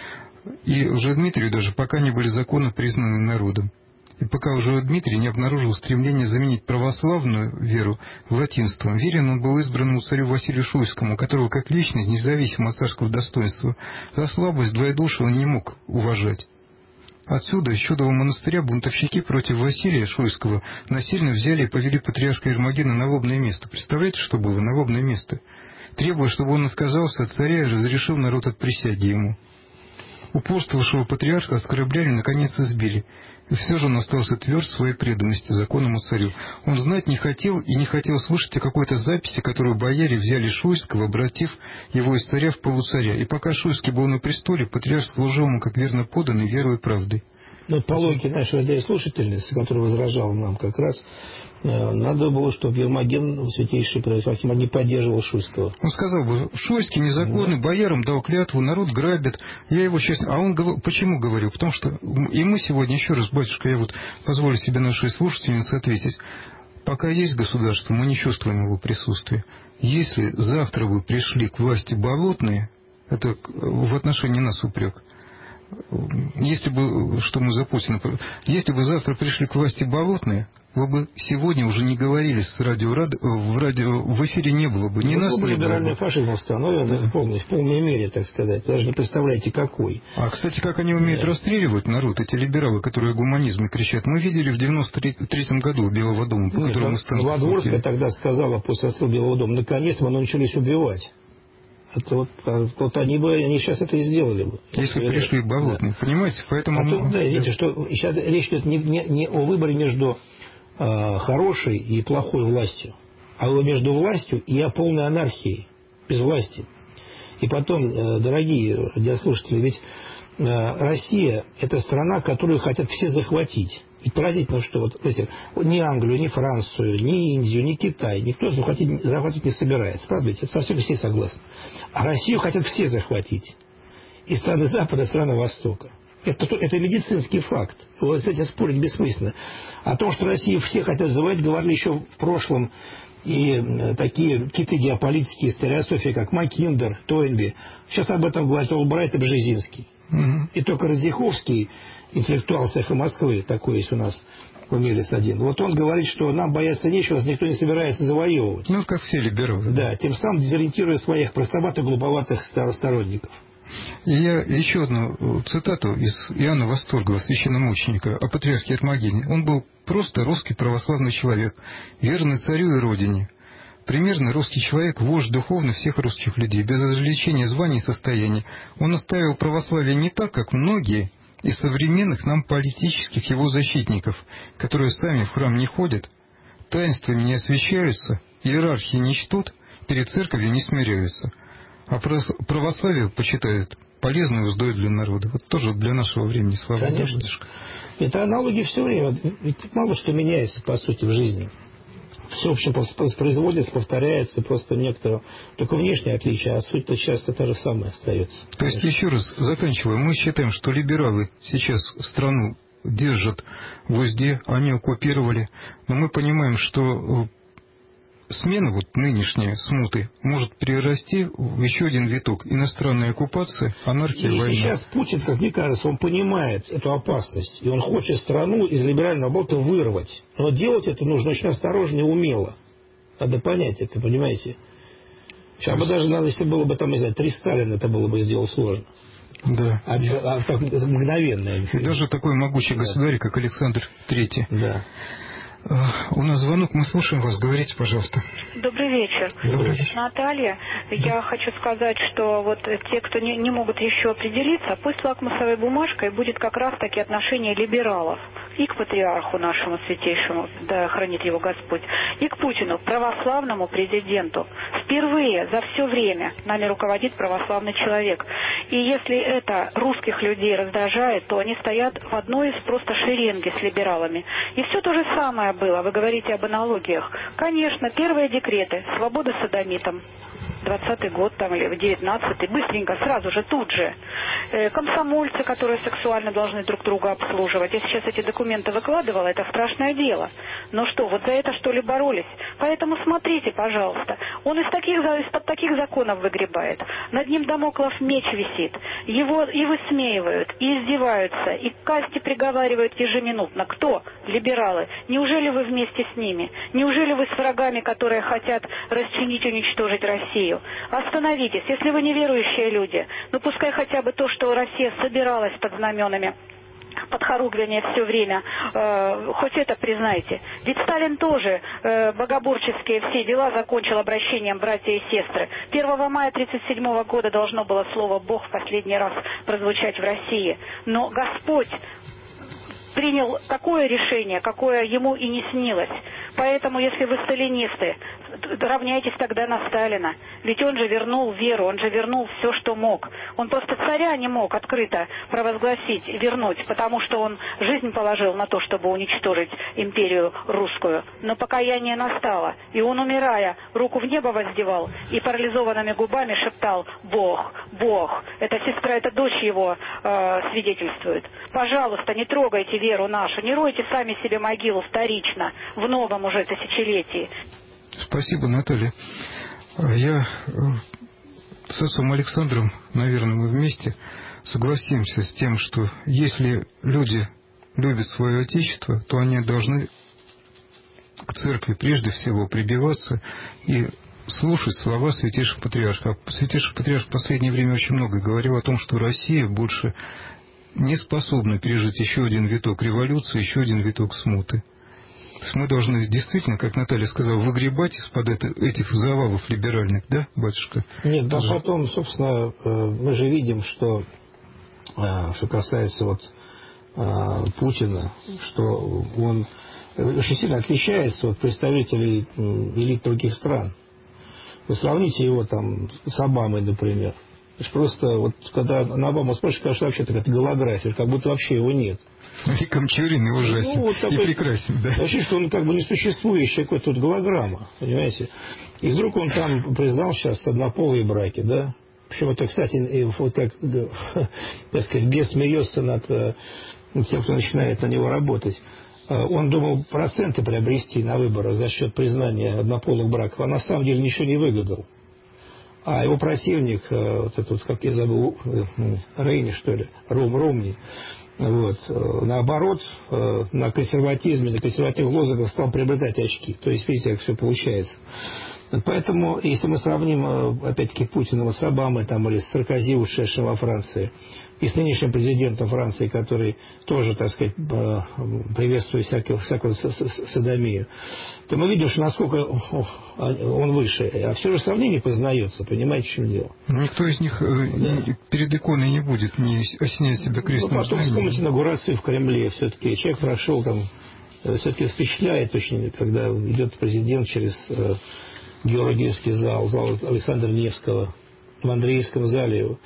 И уже Дмитрию даже, пока не были законы признаны народом. И пока уже Дмитрий не обнаружил стремление заменить православную веру латинством, верен он был избранному царю Василию Шуйскому, которого как личность, независимо от царского достоинства, за слабость двоедушия он не мог уважать. Отсюда, из Чудового монастыря, бунтовщики против Василия Шуйского насильно взяли и повели патриарха Эрмогена на лобное место. Представляете, что было на лобное место? Требуя, чтобы он отказался от царя и разрешил народ от присяги ему. Упорствовавшего патриарха оскорбляли, наконец избили. И все же он остался тверд в своей преданности законному царю. Он знать не хотел и не хотел слышать о какой-то записи, которую бояре взяли Шуйского, обратив его из царя в полуцаря. И пока Шуйский был на престоле, патриарх служил ему как верно поданный верой и правдой. Но по логике нашей радиослушательницы, которая возражала нам как раз, надо было, чтобы Ермоген, святейший Патриарх, не поддерживал Шуйского. Он сказал бы, Шуйский незаконный, да. боярам дал клятву, народ грабит, я его честно... А он говорил, почему говорил? Потому что и мы сегодня, еще раз, батюшка, я вот позволю себе нашей слушательнице ответить, пока есть государство, мы не чувствуем его присутствия. Если завтра вы пришли к власти болотные, это в отношении нас упрек, если бы, что мы за Путина, если бы завтра пришли к власти болотные, вы бы сегодня уже не говорили с радио, в радио, в эфире не было бы, не ну, нас не либеральный было бы. Фашизм установлен да. в, полной, в полной мере, так сказать. Вы даже не представляете, какой. А, кстати, как они умеют да. расстреливать народ, эти либералы, которые о гуманизме кричат. Мы видели в девяносто третьем году у Белого дома, по Нет, которому станут. Новодворская тогда сказала после расстрела Белого дома, наконец-то мы начались убивать. Это вот, вот они бы, они сейчас это и сделали бы. Если бы пришли болотные, да. понимаете, поэтому... А тут, да, видите, что сейчас речь идет не, не, не о выборе между э, хорошей и плохой властью, а между властью и о полной анархии, без власти. И потом, э, дорогие радиослушатели, ведь э, Россия – это страна, которую хотят все захватить. И поразительно, что вот, знаете, ни Англию, ни Францию, ни Индию, ни Китай никто захватить, захватить не собирается. Правда, ведь это совсем все согласны. А Россию хотят все захватить. И страны Запада, и страны Востока. Это, это медицинский факт. Вот с этим спорить бессмысленно. О том, что Россию все хотят завоевать, говорили еще в прошлом и такие какие-то геополитические стереософии, как Маккиндер, Тойнби. Сейчас об этом говорят Олбрайт и Бжезинский. Угу. И только Радзиховский, интеллектуал цеха Москвы, такой есть у нас в Мелис один. Вот он говорит, что нам бояться нечего, никто не собирается завоевывать. Ну, как все либералы. Да, тем самым дезориентируя своих простоватых, глуповатых сторонников. И я еще одну цитату из Иоанна Восторгова, священномученика, о патриархе Ермогене. Он был просто русский православный человек, верный царю и родине. Примерно русский человек, вождь духовный всех русских людей, без развлечения званий и состояний. Он оставил православие не так, как многие из современных нам политических его защитников, которые сами в храм не ходят, таинствами не освящаются, иерархии не чтут, перед церковью не смиряются, а православие почитают полезной уздой для народа. Вот тоже для нашего времени слова. Конечно. Это аналоги все время. Ведь мало что меняется, по сути, в жизни. Все, в общем, производится, повторяется, просто некоторые, только внешние отличия, а суть-то часто та же самая остается. То есть, еще раз, заканчивая, мы считаем, что либералы сейчас страну держат в узде, они оккупировали, но мы понимаем, что смена вот нынешняя смуты может перерасти в еще один виток: иностранная оккупация, анархия, и война. Сейчас Путин, как мне кажется, он понимает эту опасность, и он хочет страну из либерального болота вырвать. Но делать это нужно очень осторожно и умело. Надо понять это, понимаете? Сейчас бы даже надо, если было бы там, не знаю, три Сталина, это было бы сделать сложно. Да. А, а так мгновенно. И даже такой могучий да. государь, как Александр Третий. Да. У нас звонок, мы слушаем вас. Говорите, пожалуйста. Добрый вечер. Добрый вечер. Наталья, я хочу сказать, что вот те, кто не, не могут еще определиться, пусть лакмусовой бумажкой будет как раз-таки отношение либералов и к патриарху нашему святейшему, да хранит его Господь, и к Путину, православному президенту. Впервые за все время нами руководит православный человек. И если это русских людей раздражает, то они стоят в одной из просто шеренги с либералами. И все то же самое было. Вы говорите об аналогиях. Конечно, первые декреты, свобода содомитам, двадцатый год там или девятнадцатый, быстренько, сразу же, тут же. Э, комсомольцы, которые сексуально должны друг друга обслуживать. Я сейчас эти документы выкладывала, это страшное дело. Но что, вот за это что ли боролись? Поэтому смотрите, пожалуйста. Он из таких, из-под таких законов выгребает. Над ним дамоклов меч висит. Его и высмеивают, и издеваются, и к касте приговаривают ежеминутно. Кто? Либералы. Неужели вы вместе с ними? Неужели вы с врагами, которые хотят расчленить, уничтожить Россию? Остановитесь, если вы неверующие люди. Ну пускай хотя бы то, что Россия собиралась под знаменами под хоругвение все время, э, хоть это признайте. Ведь Сталин тоже э, богоборческие все дела закончил обращением братья и сестры. первого мая тысяча девятьсот тридцать седьмого года должно было слово «Бог» в последний раз прозвучать в России. Но Господь принял такое решение, какое ему и не снилось. Поэтому, если вы сталинисты, равняйтесь тогда на Сталина. Ведь он же вернул веру, он же вернул все, что мог. Он просто царя не мог открыто провозгласить, вернуть, потому что он жизнь положил на то, чтобы уничтожить империю русскую. Но покаяние настало, и он, умирая, руку в небо воздевал и парализованными губами шептал: «Бог, Бог». Эта сестра, эта дочь его э, свидетельствует. Пожалуйста, не трогайте веру нашу, не ройте сами себе могилу вторично, в новом уже тысячелетии. Спасибо, Наталья. Я с отцом Александром, наверное, мы вместе согласимся с тем, что если люди любят свое Отечество, то они должны к церкви прежде всего прибиваться и слушать слова Святейшего Патриарха. Святейший Патриарх в последнее время очень много говорил о том, что Россия больше не способна пережить еще один виток революции, еще один виток смуты. То есть мы должны действительно, как Наталья сказала, выгребать из-под это, этих завалов либеральных, да, батюшка? Нет, да, потом, собственно, мы же видим, что, что касается вот Путина, что он очень сильно отличается от представителей элит других стран. Вы сравните его там с Обамой, например. Просто вот когда на Обаму смотришь, кажется, вообще такая голография, как будто вообще его нет. И Камчурин, и ужасен, ну, вот такой, и прекрасен, да. Вообще, что он как бы несуществующий какой-то вот голограмма, понимаете. И вдруг он там признал сейчас однополые браки, да. Причем это, кстати, вот как, так сказать, бес смеется над тем, кто начинает на него работать. Он думал проценты приобрести на выборах за счет признания однополых браков, а на самом деле ничего не выгадал. А его противник, вот этот, как я забыл, Рейни, что ли, Ром, Ромни, вот, наоборот, на консерватизме, на консервативных лозунгах стал приобретать очки. То есть, видите, как все получается. Поэтому, если мы сравним, опять-таки, Путина с Обамой там, или с Саркози, ушедшим во Франции, и с нынешним президентом Франции, который тоже, так сказать, приветствует всякую, всякую содомию, то мы видим, что насколько он выше. А все же сравнение познается, понимаете, в чем дело? Никто из них да. перед иконой не будет не осенять себя крестным ну, потом вспомните инаугурацию в Кремле. Все-таки человек прошел там, все-таки впечатляет очень, когда идет президент через Георгиевский зал, зал Александра Невского, в Андреевском зале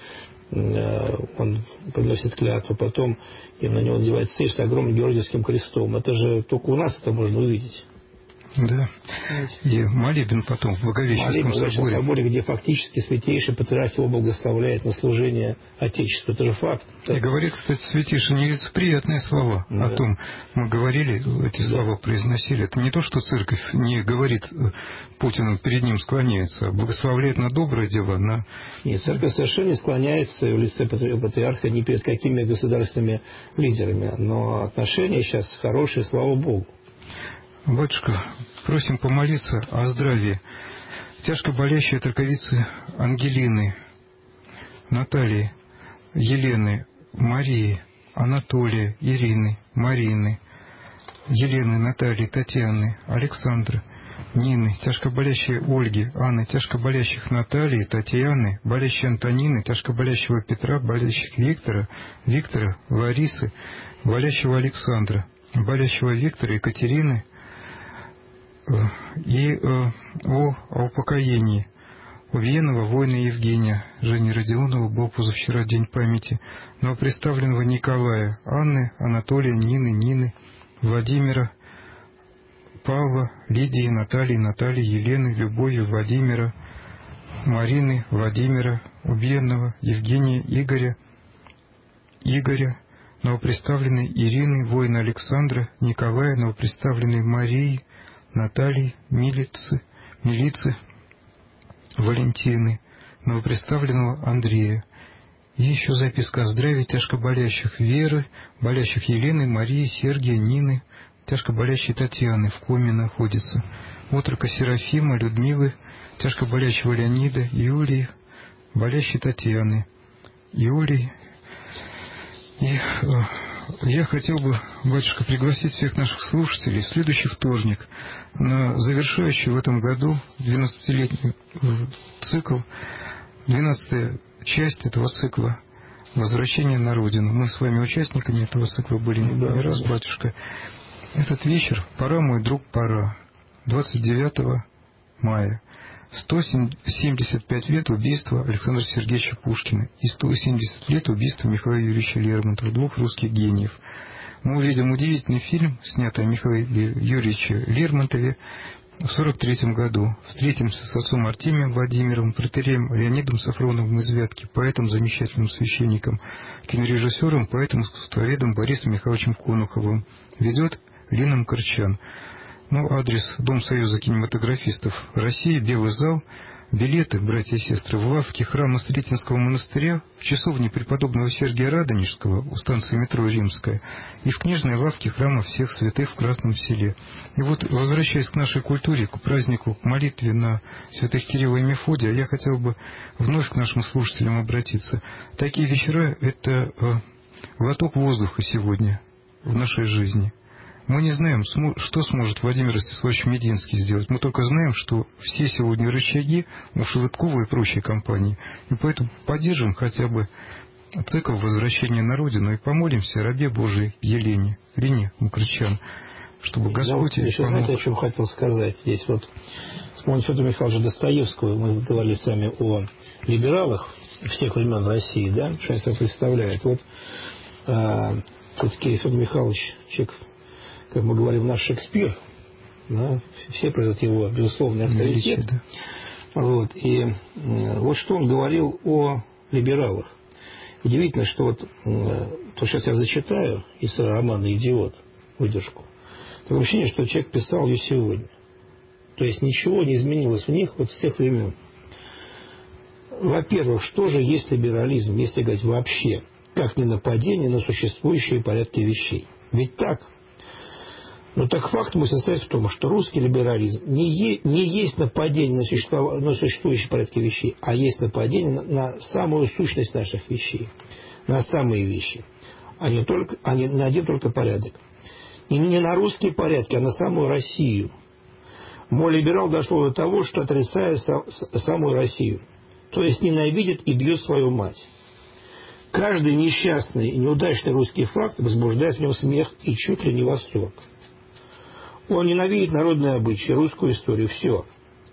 он приносит клятву, потом и на него надевает цепь с огромным Георгиевским крестом. Это же только у нас это можно увидеть. Да. И молебен потом в Благовещенском соборе. соборе, где фактически Святейший Патриарх его благословляет на служение Отечеству. Это же факт. И да. говорит, кстати, Святейший нелицеприятные слова да. о том, мы говорили, эти да. слова произносили. Это не то, что церковь не говорит Путину, перед ним склоняется, а благословляет на добрые дела. На... Нет, церковь совершенно не склоняется в лице Патриарха ни перед какими государственными лидерами. Но отношения сейчас хорошие, слава Богу. Батюшка, просим помолиться о здравии тяжко болящей траковицы Ангелины, Натальи, Елены, Марии, Анатолия, Ирины, Марины, Елены, Натальи, Татьяны, Александры, Нины, тяжко болящей Ольги, Анны, тяжко болящих Натальи, Татьяны, болящей Антонины, тяжко болящего Петра, болящих Виктора, Виктора, Ларисы, болящего Александра, болящего Виктора, Екатерины, и э, о, о упокоении убиенного воина Евгения, Жени Родионова, был позавчера день памяти, новоприставленного Николая, Анны, Анатолия, Нины, Нины, Владимира, Павла, Лидии, Натальи, Натальи, Елены, Любови, Владимира, Марины, Владимира, убиенного Евгения, Игоря, Игоря, новоприставленной Ирины, воина Александра, Николая, новоприставленной Марии, Натальи, Милицы, Милицы, Валентины, новоприставленного Андрея. И еще записка о здравии тяжко болящих Веры, болящих Елены, Марии, Сергия, Нины, тяжко болящей Татьяны в коме находится, отрока Серафима, Людмилы, тяжко болящего Леонида, Юлии, болящей Татьяны, Юлии. И э, я хотел бы, батюшка, пригласить всех наших слушателей в следующий вторник на завершающий в этом году двенадцатилетний цикл, двенадцатая часть этого цикла «Возвращение на Родину». Мы с вами участниками этого цикла были не да, раз, батюшка. Этот вечер «Пора, мой друг, пора», двадцать девятого мая. сто семьдесят пять лет убийства Александра Сергеевича Пушкина и сто семьдесят лет убийства Михаила Юрьевича Лермонтова, двух русских гениев. Мы увидим удивительный фильм, снятый о Михаиле Юрьевиче Лермонтове в сорок третьем году. Встретимся с отцом Артемием Владимировым, протереем Леонидом Сафроновым из Вятки, поэтом, замечательным священником, кинорежиссером, поэтом, искусствоведом Борисом Михайловичем Конуховым. Ведет Лина Мкрчан. Ну, адрес Дом Союза кинематографистов России, Белый зал, билеты, братья и сестры, в лавке храма Сретенского монастыря, в часовне преподобного Сергия Радонежского у станции метро Римская и в книжной лавке храма Всех Святых в Красном Селе. И вот, возвращаясь к нашей культуре, к празднику, к молитве на святых Кирилла и Мефодия, я хотел бы вновь к нашим слушателям обратиться. Такие вечера – это глоток воздуха сегодня в нашей жизни. Мы не знаем, что сможет Владимир Ростиславович Мединский сделать. Мы только знаем, что все сегодня рычаги у Шелудкова и прочей компании. И поэтому поддержим хотя бы цикл возвращения на родину и помолимся рабе Божией Елене, Рине Мукрычан, чтобы Господь ей еще помог. Знаете, о чем хотел сказать? Здесь вот вспомнить Федора Михайловича Достоевского. Мы говорили с вами о либералах всех времен России, да, что они собой представляют. Вот а, все-таки Федор Михайлович человек, как мы говорим, наш Шекспир, да, все производят его безусловный авторитет. Величие, да. Вот, и э, вот что он говорил о либералах. Удивительно, что вот э, то, сейчас я зачитаю из романа «Идиот», выдержку. Такое ощущение, что человек писал ее сегодня. То есть ничего не изменилось в них вот с тех времен. Во-первых, что же есть либерализм, если говорить вообще, как не нападение на существующие порядки вещей? Ведь так. Но так факт мы состоит в том, что русский либерализм не, е, не есть нападение на, существу, на существующие порядки вещей, а есть нападение на, на самую сущность наших вещей, на самые вещи, а не, только, а не на один только порядок. И не на русские порядки, а на самую Россию. Мой либерал дошло до того, что отрицает сам, самую Россию, то есть ненавидит и бьет свою мать. Каждый несчастный и неудачный русский факт возбуждает в нем смех и чуть ли не восторг. Он ненавидит народные обычаи, русскую историю, все.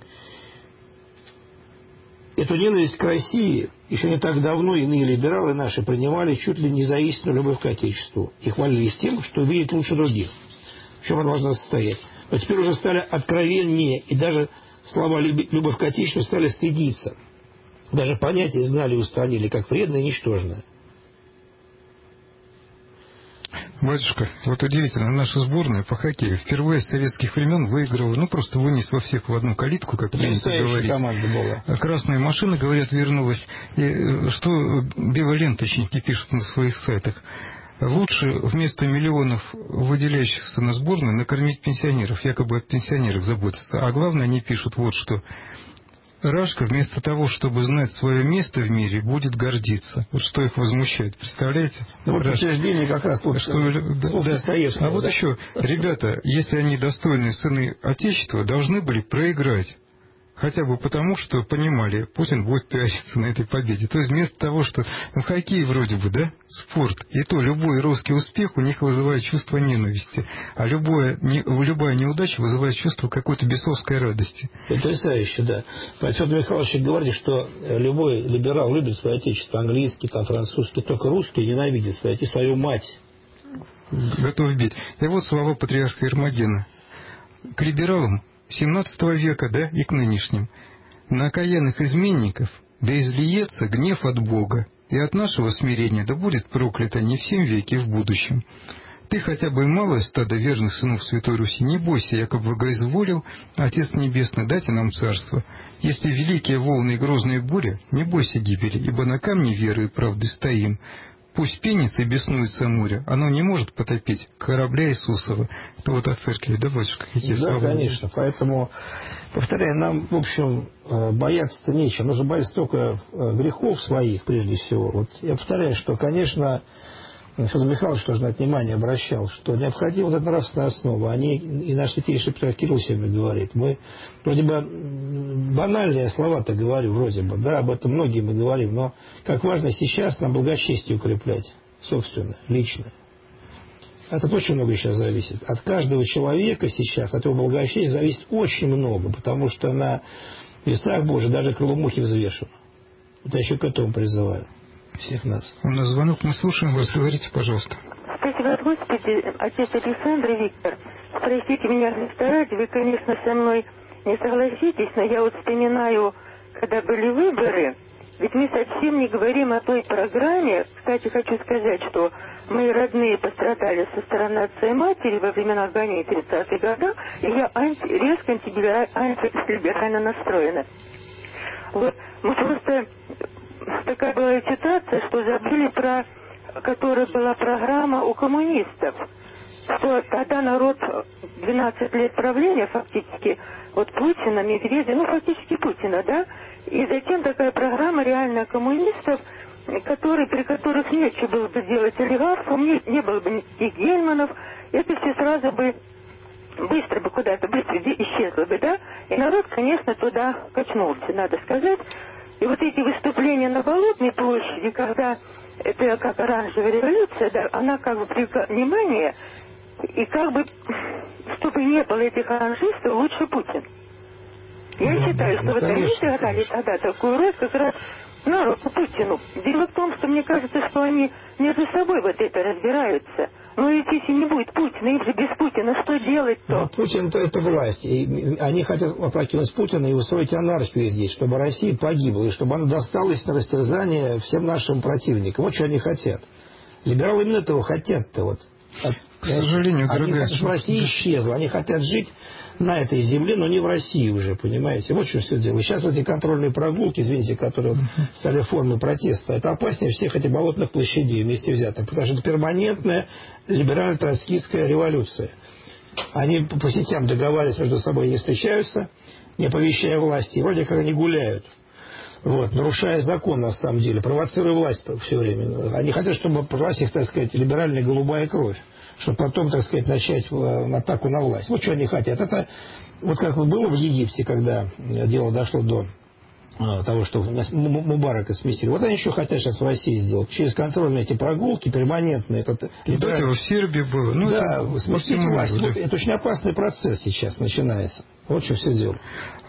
Эту ненависть к России еще не так давно иные либералы наши принимали чуть ли не за истинную любовь к Отечеству и хвалились тем, что видят лучше других. В чем она должна состоять? Но теперь уже стали откровеннее, и даже слова «любовь к Отечеству» стали стыдиться. Даже понятие знали и устранили, как вредное и ничтожное. Батюшка, вот удивительно, наша сборная по хоккею впервые с советских времен выиграла, ну просто вынесла всех в одну калитку, как принято говорить. Команда была. Красная машина, говорят, вернулась. И что белоленточники пишут на своих сайтах. Лучше вместо миллионов, выделяющихся на сборную, накормить пенсионеров, якобы о пенсионерах заботиться. А главное, они пишут вот что. Рашка вместо того, чтобы знать свое место в мире, будет гордиться. Вот что их возмущает, представляете? Ну, вот подтверждение как раз вот, что, да, да. А вот да? еще, ребята, если они достойные сыны Отечества, должны были проиграть. Хотя бы потому, что понимали, Путин будет пиариться на этой победе. То есть вместо того, что ну, хоккей вроде бы, да, спорт, и то любой русский успех у них вызывает чувство ненависти, а любое, не, любая неудача вызывает чувство какой-то бесовской радости. Потрясающе, да. Федор Михайлович говорит, что любой либерал любит свое отечество, английский, там, французский, только русский ненавидит свое, свою мать. Готов бить. И вот слова патриарха Ермогена. К либералам семнадцатого века, да, и к нынешним. На окаянных изменников да излиется гнев от Бога, и от нашего смирения да будет проклято не в сем веке и в будущем. Ты хотя бы и малое стадо верных сынов Святой Руси, не бойся, яко благоизволил Отец Небесный дать нам царство. Если великие волны и грозные бури, не бойся гибели, ибо на камне веры и правды стоим. Пусть пенится и беснуется море, оно не может потопить корабля Иисусова. Это вот о церкви, да, батюшка? Какие да, слова? Конечно. Поэтому, повторяю, нам, в общем, бояться-то нечего. Нужно бояться только грехов своих, прежде всего. Вот я повторяю, что, конечно, Федор Михайлович тоже на это внимание обращал, что необходима вот эта нравственная основа. Они, и наш святейший патриарх Кирилл сегодня говорит. Мы вроде бы банальные слова-то говорю, вроде бы, да, об этом многие мы говорим, но как важно сейчас нам благочестие укреплять, собственно, лично. От этого очень много сейчас зависит. От каждого человека сейчас, от его благочестия зависит очень много, потому что на весах Божьих даже крыло мухи взвешено. Вот я еще к этому призываю всех нас. У нас звонок, мы слушаем вас, говорите, пожалуйста. Спасибо, Господи, отец Александр и Виктор. Простите меня, Христа ради, вы, конечно, со мной не согласитесь, но я вот вспоминаю, когда были выборы, ведь мы совсем не говорим о той программе. Кстати, хочу сказать, что мои родные пострадали со стороны отца и матери во времена войны в тридцатых годах, и я анти, резко антилиберально настроена. Вот. Мы просто... Такая была ситуация, что забыли про... которая была программа у коммунистов. Что тогда народ двенадцать лет правления фактически, вот Путина, Медведя, ну фактически Путина, да? И затем такая программа реальная коммунистов, которые, при которых нечего было бы делать олигархам, не, не было бы никаких Гельманов, это все сразу бы быстро бы куда-то, быстро исчезло бы, да? И народ, конечно, туда качнулся, надо сказать. И вот эти выступления на Болотной площади, когда это как оранжевая революция, да, она как бы привлекла внимание, и как бы, чтобы не было этих оранжистов, лучше Путин. Я да, считаю, да, что вот они сыграли тогда такую роль как раз народу, Путину. Дело в том, что мне кажется, что они между собой вот это разбираются. Но ведь если не будет Путина, им же без Путина что делать-то? Но Путин это, это власть. И они хотят опрокинуть Путина и устроить анархию здесь, чтобы Россия погибла, и чтобы она досталась на растерзание всем нашим противникам. Вот что они хотят. Либералы именно этого хотят-то. Вот. К сожалению, они дорогая... хотят, чтобы Россия исчезла. Они хотят жить на этой земле, но не в России уже, понимаете? Вот что все дело. И сейчас вот эти контрольные прогулки, извините, которые вот стали формой протеста, это опаснее всех этих болотных площадей вместе взятых, потому что это перманентная либерально-троцкистская революция. Они по сетям договариваются между собой, не встречаются, не оповещая власти, и вроде как они гуляют. Вот, нарушая закон, на самом деле, провоцируя власть все время. Они хотят, чтобы власть их, так сказать, либеральная голубая кровь, чтобы потом, так сказать, начать атаку на власть. Вот что они хотят. Это вот как было в Египте, когда дело дошло до того, что Мубарака сместили. Вот они еще хотят сейчас в России сделать. Через контрольные эти прогулки, перманентные. Это либераль... Да, в Сербии было. Ну, да, сместить власть. Да. Вот, это очень опасный процесс сейчас начинается. Вот что все дело.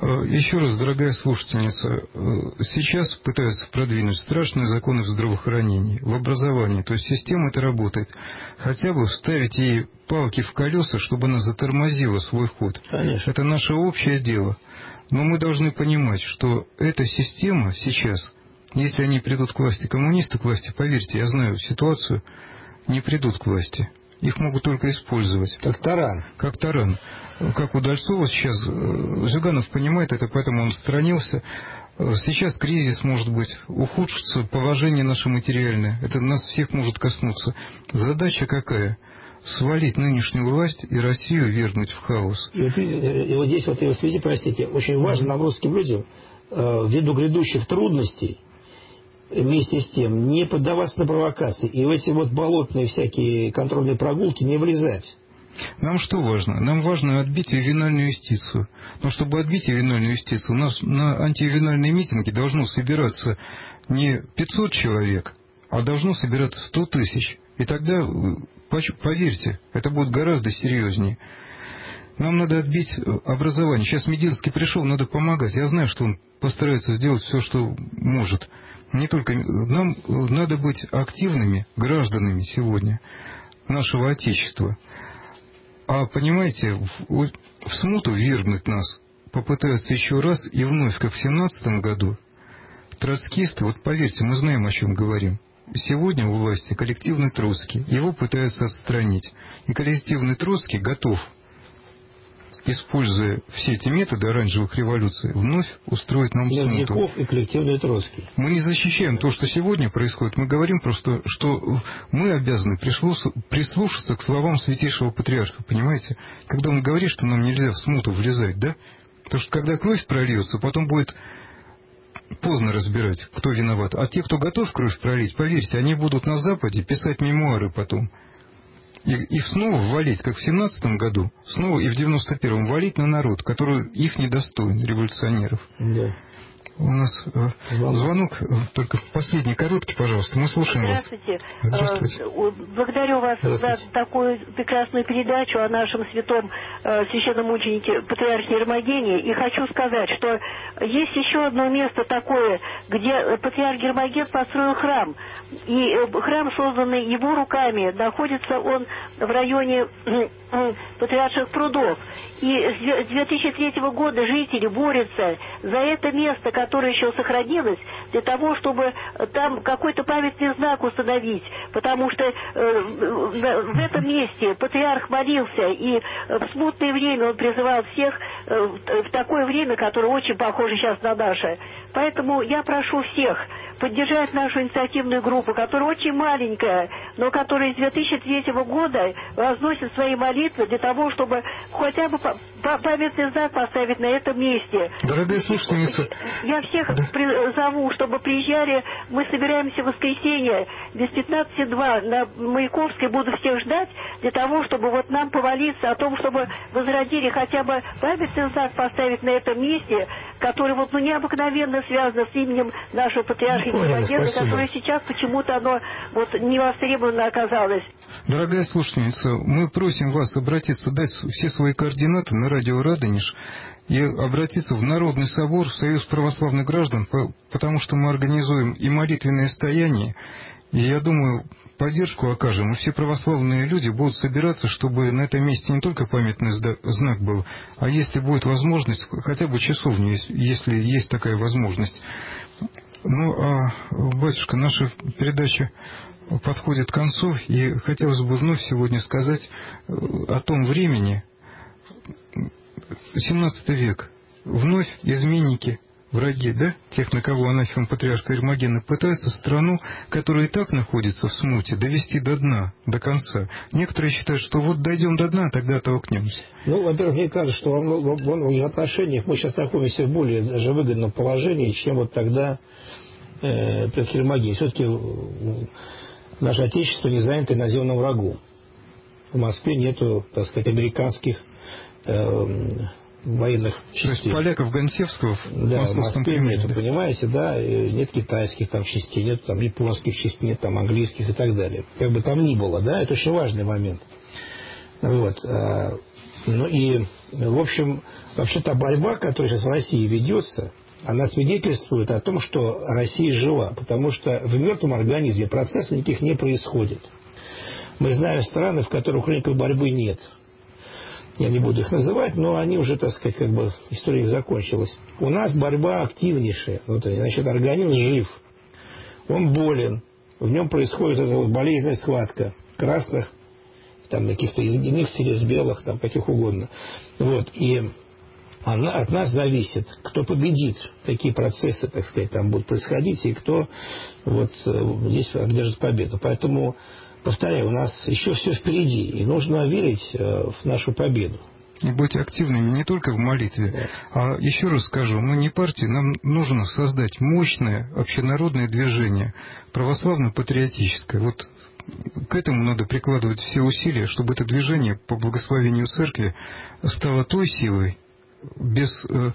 Еще раз, дорогая слушательница, сейчас пытаются продвинуть страшные законы в здравоохранении, в образовании. То есть система эта работает. Хотя бы вставить ей палки в колеса, чтобы она затормозила свой ход. Конечно. Это наше общее дело. Но мы должны понимать, что эта система сейчас, если они придут к власти, коммунисты к власти, поверьте, я знаю ситуацию, не придут к власти. Их могут только использовать. Как таран. Как таран. Как Удальцова сейчас. Зюганов понимает это, поэтому он сторонился. Сейчас кризис, может быть, ухудшится, положение наше материальное. Это нас всех может коснуться. Задача какая? Свалить нынешнюю власть и Россию вернуть в хаос. И вот, и вот здесь, вот, и в связи, простите, очень важно нам, русским людям, э, ввиду грядущих трудностей, вместе с тем, не поддаваться на провокации. И в эти вот болотные всякие контрольные прогулки не влезать. Нам что важно? Нам важно отбить ювенальную юстицию. Но чтобы отбить ювенальную юстицию, у нас на антиювенальные митинги должно собираться не пятьсот человек, а должно собираться сто тысяч. И тогда, поверьте, это будет гораздо серьезнее. Нам надо отбить образование. Сейчас Мединский пришел, надо помогать. Я знаю, что он постарается сделать все, что может. Не только нам надо быть активными гражданами сегодня нашего Отечества. А понимаете, в, в смуту ввергнуть нас попытаются еще раз и вновь, как в семнадцатом году. Троцкисты, вот поверьте, мы знаем, о чем говорим. Сегодня у власти коллективный Троцкий. Его пытаются отстранить. И коллективный Троцкий готов, используя все эти методы оранжевых революций, вновь устроить нам смуту. Мерзляков и коллективный Троцкий. Мы не защищаем то, что сегодня происходит. Мы говорим просто, что мы обязаны прислушаться к словам святейшего патриарха. Понимаете? Когда он говорит, что нам нельзя в смуту влезать, да? Потому что когда кровь прольется, потом будет поздно разбирать, кто виноват. А те, кто готов кровь пролить, поверьте, они будут на Западе писать мемуары потом. И, и снова валить, как в семнадцатом году, снова и в девяносто первом валить на народ, который их недостоин, революционеров. Да. У нас э, звонок. звонок, только последний, короткий, пожалуйста. Мы слушаем Здравствуйте. вас. Здравствуйте. Благодарю вас за такую прекрасную передачу о нашем святом э, священномученике патриархе Гермогене. И хочу сказать, что есть еще одно место такое, где патриарх Гермоген построил храм. И э, храм, созданный его руками, находится он в районе патриарших прудов. И с две тысячи третьего года жители борются за это место, которое еще сохранилось, для того, чтобы там какой-то памятный знак установить. Потому что э, в этом месте патриарх молился, и в смутное время он призывал всех э, в такое время, которое очень похоже сейчас на наше. Поэтому я прошу всех поддержать нашу инициативную группу, которая очень маленькая, но которая с две тысячи третьего года возносит свои молитвы для того, чтобы хотя бы памятный знак поставить на этом месте. Дорогая слушательница, я всех да. зову, чтобы приезжали. Мы собираемся в воскресенье без пятнадцати два на Маяковской, буду всех ждать для того, чтобы вот нам помолиться о том, чтобы возродили хотя бы памятный знак поставить на этом месте, который вот ну необыкновенно связан с именем нашего патриарха Гермогена, которое сейчас почему-то оно вот не востребовано оказалось. Дорогая слушательница, мы просим вас обратиться, дать все свои координаты на радио Радонеж и обратиться в Народный собор, в Союз православных граждан, потому что мы организуем и молитвенное стояние, и, я думаю, поддержку окажем, и все православные люди будут собираться, чтобы на этом месте не только памятный знак был, а если будет возможность, хотя бы часовню, если есть такая возможность. Ну, а, батюшка, наша передача подходит к концу, и хотелось бы вновь сегодня сказать о том времени, семнадцатый век, вновь изменники, враги, да, тех, на кого анафема патриарха Гермогена, пытаются страну, которая и так находится в смуте, довести до дна, до конца. Некоторые считают, что вот дойдем до дна, тогда оттолкнемся. Ну, во-первых, мне кажется, что в, в, в их отношениях мы сейчас находимся в более даже выгодном положении, чем вот тогда э, при Гермогене. Все-таки наше Отечество не занято иноземным врагом. В Москве нету, так сказать, американских э, военных частей. То есть поляков Гонсевского в да, московском в Москве Кремле, нету, да? понимаете, да, нет китайских там частей, нет там японских частей, нет там английских и так далее. Как бы там ни было, да, это очень важный момент. Вот. Ну и, в общем, вообще та борьба, которая сейчас в России ведется, она свидетельствует о том, что Россия жива, потому что в мертвом организме процессов никаких не происходит. Мы знаем страны, в которых никакой борьбы нет. Я не буду их называть, но они уже, так сказать, как бы история их закончилась. У нас борьба активнейшая. Вот, значит, организм жив. Он болен. В нем происходит эта вот болезненная схватка красных, там каких-то иных телес, белых, там каких угодно. Вот. И она, от нас зависит, кто победит. Какие процессы, так сказать, там будут происходить, и кто вот здесь одержит победу. Поэтому... Повторяю, у нас еще все впереди, и нужно верить в нашу победу. И быть активными не только в молитве, да. А еще раз скажу, мы не партия, нам нужно создать мощное общенародное движение, православно-патриотическое. Вот к этому надо прикладывать все усилия, чтобы это движение по благословению Церкви стало той силой, без э,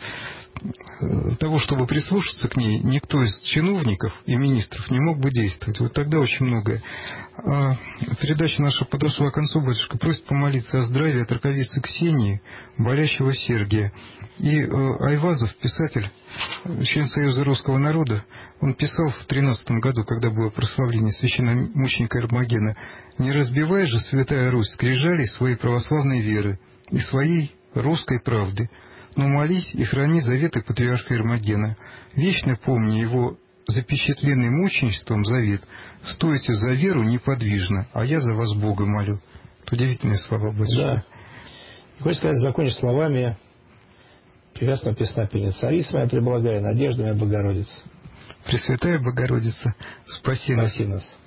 того, чтобы прислушаться к ней, никто из чиновников и министров не мог бы действовать. Вот тогда очень многое. А передача наша подошла к концу, батюшка. Просит помолиться о здравии от раковицы Ксении, болящего Сергия. И э, Айвазов, писатель, член Союза русского народа, он писал в тринадцатом году, когда было прославление священномученика Гермогена: «Не разбивай же, святая Русь, скрижалей своей православной веры и своей русской правды, но молись и храни заветы патриарха Гермогена. Вечно помни его запечатленный мученичеством завет. Стойте за веру неподвижно, а я за вас Бога молю». Это удивительные слова, батюшка. Да. Хочешь сказать, закончить словами прекрасного песнопения: «Царица моя преблагая, надежда моя Богородица». Пресвятая Богородица, спаси нас. Спаси нас.